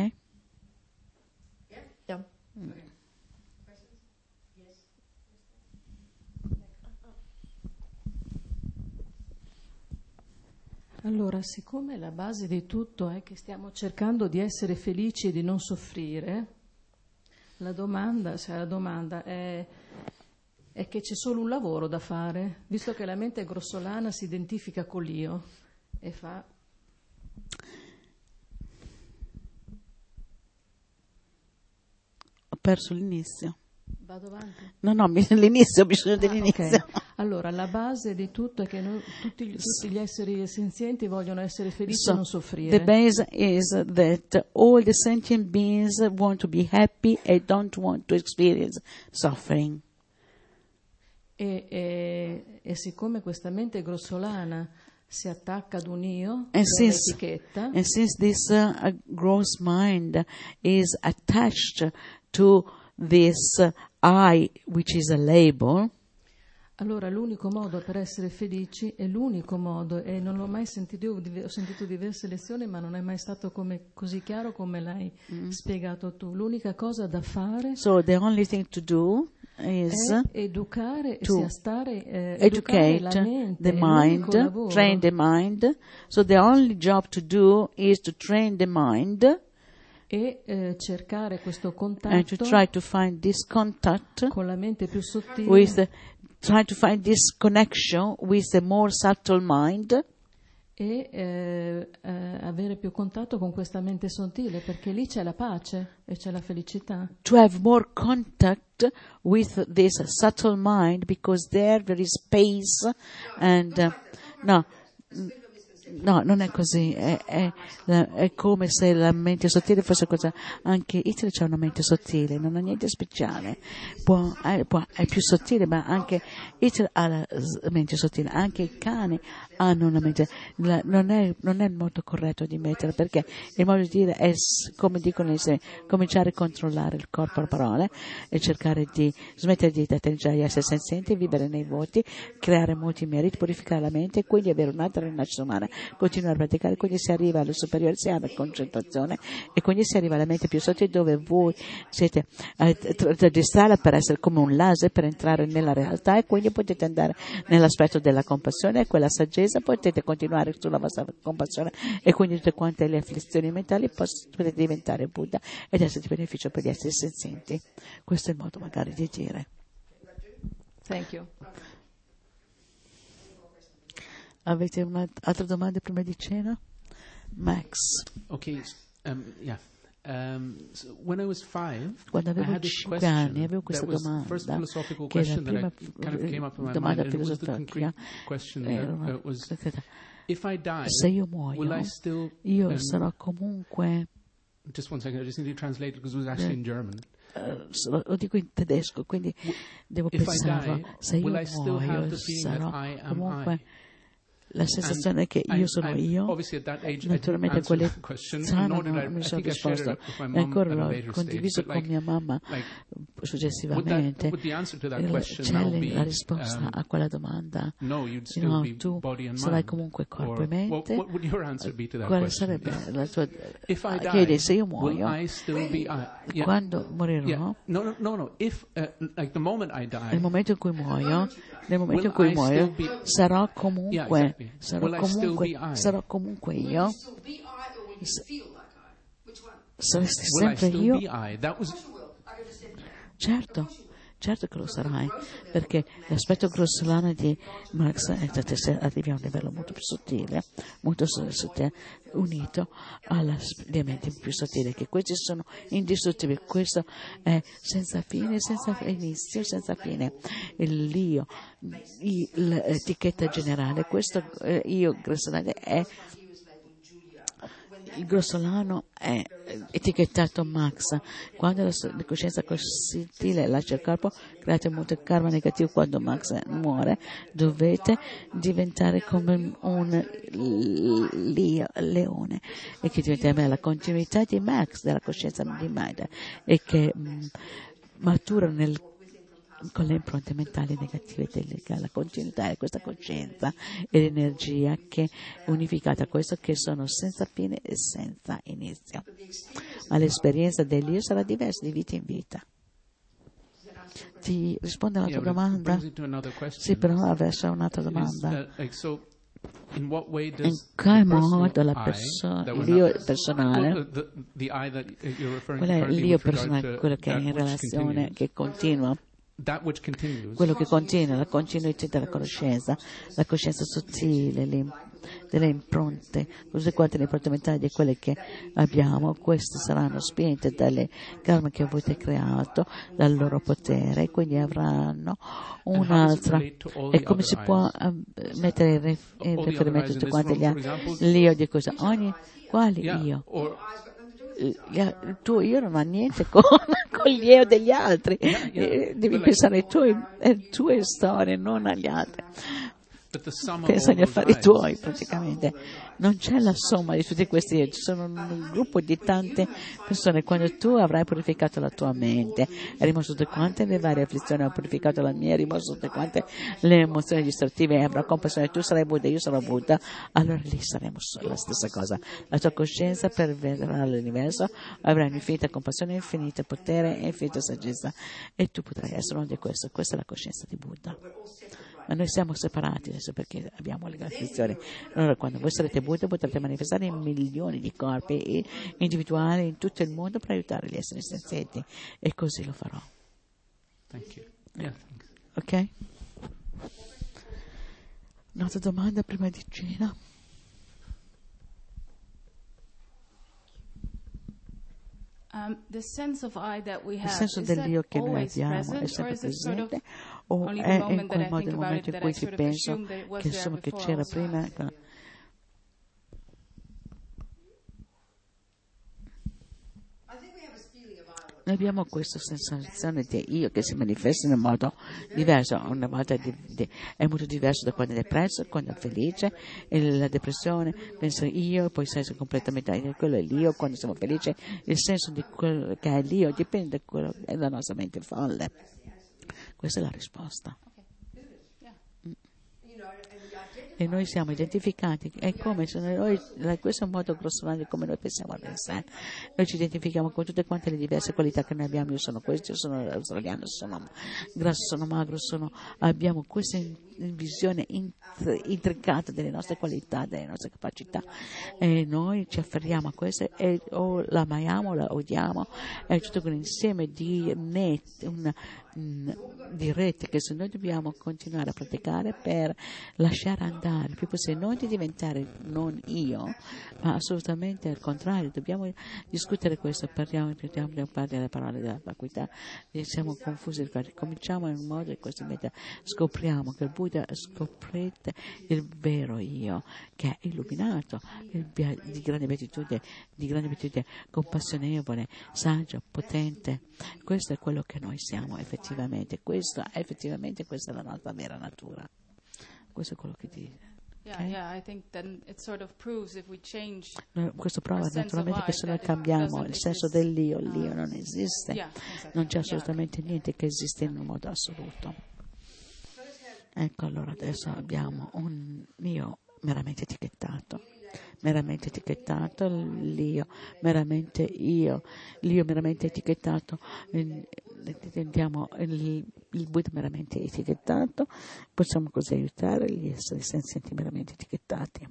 Speaker 2: Yeah.
Speaker 5: Allora, siccome la base di tutto è che stiamo cercando di essere felici e di non soffrire, la domanda, cioè la domanda è, è che c'è solo un lavoro da fare, visto che la mente grossolana si identifica con l'io e fa...
Speaker 1: Ho perso l'inizio.
Speaker 5: Vado avanti?
Speaker 1: No, no, l'inizio, ho bisogno
Speaker 5: Ah,
Speaker 1: dell'inizio.
Speaker 5: Okay. Allora, la base di tutto è che noi, tutti, gli, tutti gli esseri senzienti vogliono essere felici
Speaker 1: So,
Speaker 5: e non soffrire.
Speaker 1: the base is that all the sentient beings want to be happy and don't want to experience suffering.
Speaker 5: E, e, e siccome questa mente grossolana si attacca ad un io,
Speaker 1: And
Speaker 5: che è
Speaker 1: since,
Speaker 5: l'etichetta,
Speaker 1: and since this uh, gross mind is attached to this uh, I, which is a label,
Speaker 5: allora l'unico modo per essere felici è l'unico modo, e non l'ho mai sentito, io ho sentito diverse lezioni, ma non è mai stato come, così chiaro come l'hai mm. spiegato tu. L'unica cosa da fare
Speaker 1: so the only thing to do is
Speaker 5: è educare,
Speaker 1: to
Speaker 5: sia stare, eh, educare
Speaker 1: educate
Speaker 5: la mente,
Speaker 1: the
Speaker 5: è l'unico
Speaker 1: mind,
Speaker 5: lavoro.
Speaker 1: train the mind. So the only job to do is to train the mind
Speaker 5: e eh, cercare questo
Speaker 1: and to
Speaker 5: contatto
Speaker 1: try to find this contact
Speaker 5: con la mente più sottile
Speaker 1: with the, try to find this connection with the more subtle mind
Speaker 5: e eh, eh, avere più contatto con questa mente sottile, perché lì c'è la pace e c'è la felicità.
Speaker 1: to have more contact with this subtle mind, because there there is peace and uh, no no non è così, è, è, è come se la mente sottile fosse cosa. Anche Hitler c'ha una mente sottile, non ha niente speciale, può, è, può, è più sottile, ma anche Hitler ha la mente sottile, anche i cani hanno una mente, la, non, è, non è il modo corretto di mettere, perché il modo di dire è, come dicono, è cominciare a controllare il corpo a parole e cercare di smettere di atteggiare di essere senzienti, vivere nei voti, creare molti meriti, purificare la mente e quindi avere un'altra rinascita umana, continuare a praticare, quindi si arriva allo superiore, si ha la concentrazione e quindi si arriva alla mente più sottile, dove voi siete registrati per essere come un laser, per entrare nella realtà, e quindi potete andare nell'aspetto della compassione e quella saggezza, potete continuare sulla vostra compassione e quindi tutte quante le afflizioni mentali potete diventare Buddha ed essere di beneficio per gli esseri senzienti. Questo è il modo magari di dire.
Speaker 5: Thank you.
Speaker 1: Avete altre domande prima di cena? Max.
Speaker 6: Okay, um, yeah. Um, so when I was five,
Speaker 1: Quando
Speaker 6: I
Speaker 1: avevo
Speaker 6: had this
Speaker 1: cinque
Speaker 6: question
Speaker 1: anni avevo questa
Speaker 6: that was the first
Speaker 1: domanda,
Speaker 6: philosophical
Speaker 1: che la
Speaker 6: question that
Speaker 1: prima
Speaker 6: I kind of came up in my
Speaker 1: domanda
Speaker 6: mind, and it was the
Speaker 1: filosofica
Speaker 6: concrete question
Speaker 1: era
Speaker 6: that
Speaker 1: una-
Speaker 6: uh, was, if I die,
Speaker 1: se io
Speaker 6: will I
Speaker 1: muoio,
Speaker 6: still,
Speaker 1: io
Speaker 6: um,
Speaker 1: sarò comunque,
Speaker 6: just one second, I just need to translate it because it was actually in German.
Speaker 1: eh, lo lo dico in tedesco, quindi devo
Speaker 6: If I
Speaker 1: pensarlo,
Speaker 6: die,
Speaker 1: se io
Speaker 6: will I still have
Speaker 1: muoio
Speaker 6: the feeling
Speaker 1: sarò
Speaker 6: that I am
Speaker 1: comunque
Speaker 6: I?
Speaker 1: la sensazione che
Speaker 6: I-
Speaker 1: io sono
Speaker 6: I-
Speaker 1: io.
Speaker 6: Obviously at that age I didn't
Speaker 1: Naturalmente a
Speaker 6: answer
Speaker 1: quelle
Speaker 6: that question,
Speaker 1: sana
Speaker 6: nor did
Speaker 1: non
Speaker 6: I,
Speaker 1: mi
Speaker 6: I
Speaker 1: sono
Speaker 6: think I shared it
Speaker 1: risposto,
Speaker 6: up with my
Speaker 1: e
Speaker 6: mom
Speaker 1: ancora
Speaker 6: at a
Speaker 1: l'ho
Speaker 6: later stage.
Speaker 1: condiviso
Speaker 6: But
Speaker 1: con
Speaker 6: like,
Speaker 1: mia mamma
Speaker 6: like, would that,
Speaker 1: successivamente.
Speaker 6: would the answer to that
Speaker 1: Eh,
Speaker 6: question
Speaker 1: C'è
Speaker 6: now
Speaker 1: la
Speaker 6: be,
Speaker 1: la risposta
Speaker 6: um,
Speaker 1: a quella domanda.
Speaker 6: no, you'd still
Speaker 1: No,
Speaker 6: be
Speaker 1: tu
Speaker 6: body and
Speaker 1: sarai
Speaker 6: mind?
Speaker 1: comunque corpo
Speaker 6: Or
Speaker 1: e mente.
Speaker 6: what, what would your answer be to that
Speaker 1: Quale
Speaker 6: question?
Speaker 1: sarebbe la tua
Speaker 6: If I
Speaker 1: chiedi
Speaker 6: die,
Speaker 1: se io
Speaker 6: will
Speaker 1: muoio,
Speaker 6: I still be I? Yeah,
Speaker 1: quando morirò,
Speaker 6: yeah. No, no, no, no. If, uh, like the moment I die,
Speaker 1: nel momento in cui muoio, nel momento
Speaker 6: will
Speaker 1: in cui
Speaker 6: I
Speaker 1: muoio,
Speaker 6: still be-
Speaker 1: sarò
Speaker 6: Yeah,
Speaker 1: comunque,
Speaker 6: exactly.
Speaker 1: sarò
Speaker 6: Will I still
Speaker 1: comunque,
Speaker 6: be I?
Speaker 1: sarò comunque io,
Speaker 7: Still be I, or will you feel like I? Which one?
Speaker 1: saresti
Speaker 6: will I
Speaker 1: sempre
Speaker 6: still
Speaker 1: io.
Speaker 6: be I? That was,
Speaker 7: I could just say,
Speaker 1: Certo, certo che lo sarai, perché l'aspetto grossolano di Marx è che se arrivi a un livello molto più sottile, molto sottile, unito alla mente più sottile, che questi sono indistruttibili, questo è senza fine, senza inizio, senza fine. L'io, i- l'etichetta generale, questo eh, io grossolano è il grossolano è etichettato Max. Quando la, la coscienza sottile lascia il corpo, create molto karma negativo. Quando Max muore, dovete diventare come un lio, leone, e che diventa la continuità di Max, della coscienza di Maida, e che mh, matura nel con le impronte mentali negative della continuità e questa coscienza e l'energia che è unificata a questo, che sono senza fine e senza inizio. Ma l'esperienza dell'io sarà diversa di vita in vita. Ti risponde alla tua
Speaker 6: yeah, but it
Speaker 1: domanda?
Speaker 6: brings it to another question.
Speaker 1: Sì, però adesso un'altra
Speaker 6: Is,
Speaker 1: domanda.
Speaker 6: uh, like, so, in what way
Speaker 1: In
Speaker 6: does
Speaker 1: che
Speaker 6: the personal
Speaker 1: modo la
Speaker 6: I
Speaker 1: perso-
Speaker 6: that we're
Speaker 1: l'io
Speaker 6: not-
Speaker 1: personale,
Speaker 6: well, the, the I that you're referring
Speaker 1: qual
Speaker 6: to
Speaker 1: è
Speaker 6: currently
Speaker 1: l'io
Speaker 6: with regard
Speaker 1: personale,
Speaker 6: to
Speaker 1: quello che è
Speaker 6: that
Speaker 1: in
Speaker 6: which
Speaker 1: relazione,
Speaker 6: continues,
Speaker 1: che continua,
Speaker 6: that which continues,
Speaker 1: quello che continua, la continuità della conoscenza, la coscienza sottile, le, delle impronte, tutte quante le impronte mentali di quelle che abbiamo, queste saranno spinte dalle karma che avete creato, dal loro potere, e quindi avranno un'altra. E come si può um, mettere in, rif- in
Speaker 6: all the
Speaker 1: riferimento a
Speaker 6: other eyes in
Speaker 1: tutti
Speaker 6: this
Speaker 1: quanti
Speaker 6: room,
Speaker 1: gli
Speaker 6: for
Speaker 1: altri?
Speaker 6: example?
Speaker 1: L'io di cosa? Ogni, quali
Speaker 6: yeah,
Speaker 1: io?
Speaker 6: or
Speaker 1: Gli a- il tuo io non ha niente con, con gli io degli altri.
Speaker 6: Yeah, yeah.
Speaker 1: Eh, devi
Speaker 6: Well,
Speaker 1: pensare ai tuoi, alle tue storie, non agli altri.
Speaker 6: But the sum of
Speaker 1: pensa
Speaker 6: all
Speaker 1: agli
Speaker 6: those
Speaker 1: affari
Speaker 6: eyes
Speaker 1: tuoi praticamente. Non c'è la somma di tutti questi, ci sono un gruppo di tante persone. Quando tu avrai purificato la tua mente, hai rimosso tutte quante le varie afflizioni, hai purificato la mia, hai rimosso tutte quante le emozioni distrattive e avrai compassione, tu sarai Buddha, io sarò Buddha, allora lì saremo la stessa cosa. La tua coscienza perverrà l'universo, avrai un'infinita compassione, infinito potere e infinita saggezza e tu potrai essere uno di questo. Questa è la coscienza di Buddha. Ma noi siamo separati adesso perché abbiamo le afflizioni. Allora quando voi sarete Buddha potrete manifestare in milioni di corpi individuali in tutto il mondo per aiutare gli esseri senzienti e così lo farò.
Speaker 6: Thank you. Yeah, thanks.
Speaker 1: Ok? Un'altra domanda prima di cena?
Speaker 4: Um, the sense of I that we
Speaker 1: Il
Speaker 4: have,
Speaker 1: senso
Speaker 4: is that
Speaker 1: dell'io che noi
Speaker 4: always
Speaker 1: abbiamo è
Speaker 4: present, or
Speaker 1: sempre
Speaker 4: is it sort of
Speaker 1: presente o
Speaker 4: only the
Speaker 1: è in
Speaker 4: moment that
Speaker 1: quel
Speaker 4: I
Speaker 1: modo
Speaker 4: think
Speaker 1: il
Speaker 4: about
Speaker 1: momento
Speaker 4: it
Speaker 1: in
Speaker 4: that I
Speaker 1: cui ci
Speaker 4: sort of
Speaker 1: penso
Speaker 4: assume that it was
Speaker 1: che
Speaker 4: there
Speaker 1: insomma che
Speaker 4: before
Speaker 1: c'era
Speaker 4: also?
Speaker 1: prima? Noi abbiamo questa sensazione di io che si manifesta in un modo diverso, una volta di, di, è molto diverso da quando è depresso, quando è felice, e la depressione, penso io, poi sei completamente, quello è l'io, quando siamo felici, il senso di quello che è l'io dipende da quello che è la nostra mente folle. Questa è la risposta. E noi siamo identificati, è come se noi, questo è un modo grossolano di come noi pensiamo a pensare. Noi ci identifichiamo con tutte quante le diverse qualità che noi abbiamo. Io sono questo, io sono australiano, sono grasso, sono magro, sono, abbiamo questa visione intricata delle nostre qualità, delle nostre capacità e noi ci afferriamo a queste e o la amaiamo, la odiamo, è tutto un insieme di net, una, di reti che se noi dobbiamo continuare a praticare per lasciare andare il più possibile, non di diventare non io, ma assolutamente al contrario, dobbiamo discutere questo, parliamo, parliamo delle parole della vacuità, siamo confusi, cominciamo in un modo in questo momento, scopriamo che il Buddha, scoprite il vero io, che è illuminato, il, di grande beatitudine, di grande beatitudine, compassionevole, saggio, potente. Questo è quello che noi siamo effettivamente, questo effettivamente questa è la nostra vera natura. Questo è quello che dice.
Speaker 4: Yeah,
Speaker 1: Okay?
Speaker 4: yeah, I think then it sort of proves if we change
Speaker 1: No, questo prova
Speaker 4: our sense
Speaker 1: naturalmente
Speaker 4: of
Speaker 1: che
Speaker 4: I,
Speaker 1: se noi
Speaker 4: that it
Speaker 1: cambiamo
Speaker 4: doesn't
Speaker 1: il senso
Speaker 4: exist.
Speaker 1: dell'io, l'io
Speaker 4: Um,
Speaker 1: non esiste,
Speaker 4: yeah, exactly.
Speaker 1: non c'è
Speaker 4: Yeah.
Speaker 1: assolutamente niente che esiste in un modo assoluto. Ecco, allora adesso abbiamo un io meramente etichettato, meramente etichettato, l'io meramente io, l'io meramente etichettato, diventiamo il, il Buddha meramente etichettato, possiamo così aiutare gli esseri senzienti meramente etichettati.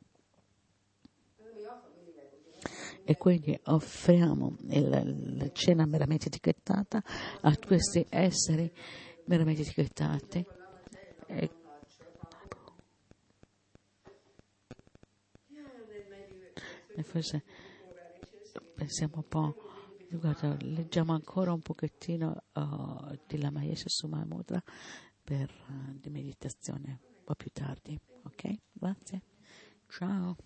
Speaker 1: E quindi offriamo il, la cena meramente etichettata a questi esseri meramente etichettati. E E forse pensiamo un po', guarda, leggiamo ancora un pochettino uh, di Lama Yeshe Suma Mudra per uh, di meditazione un po' più tardi, ok? Grazie, ciao.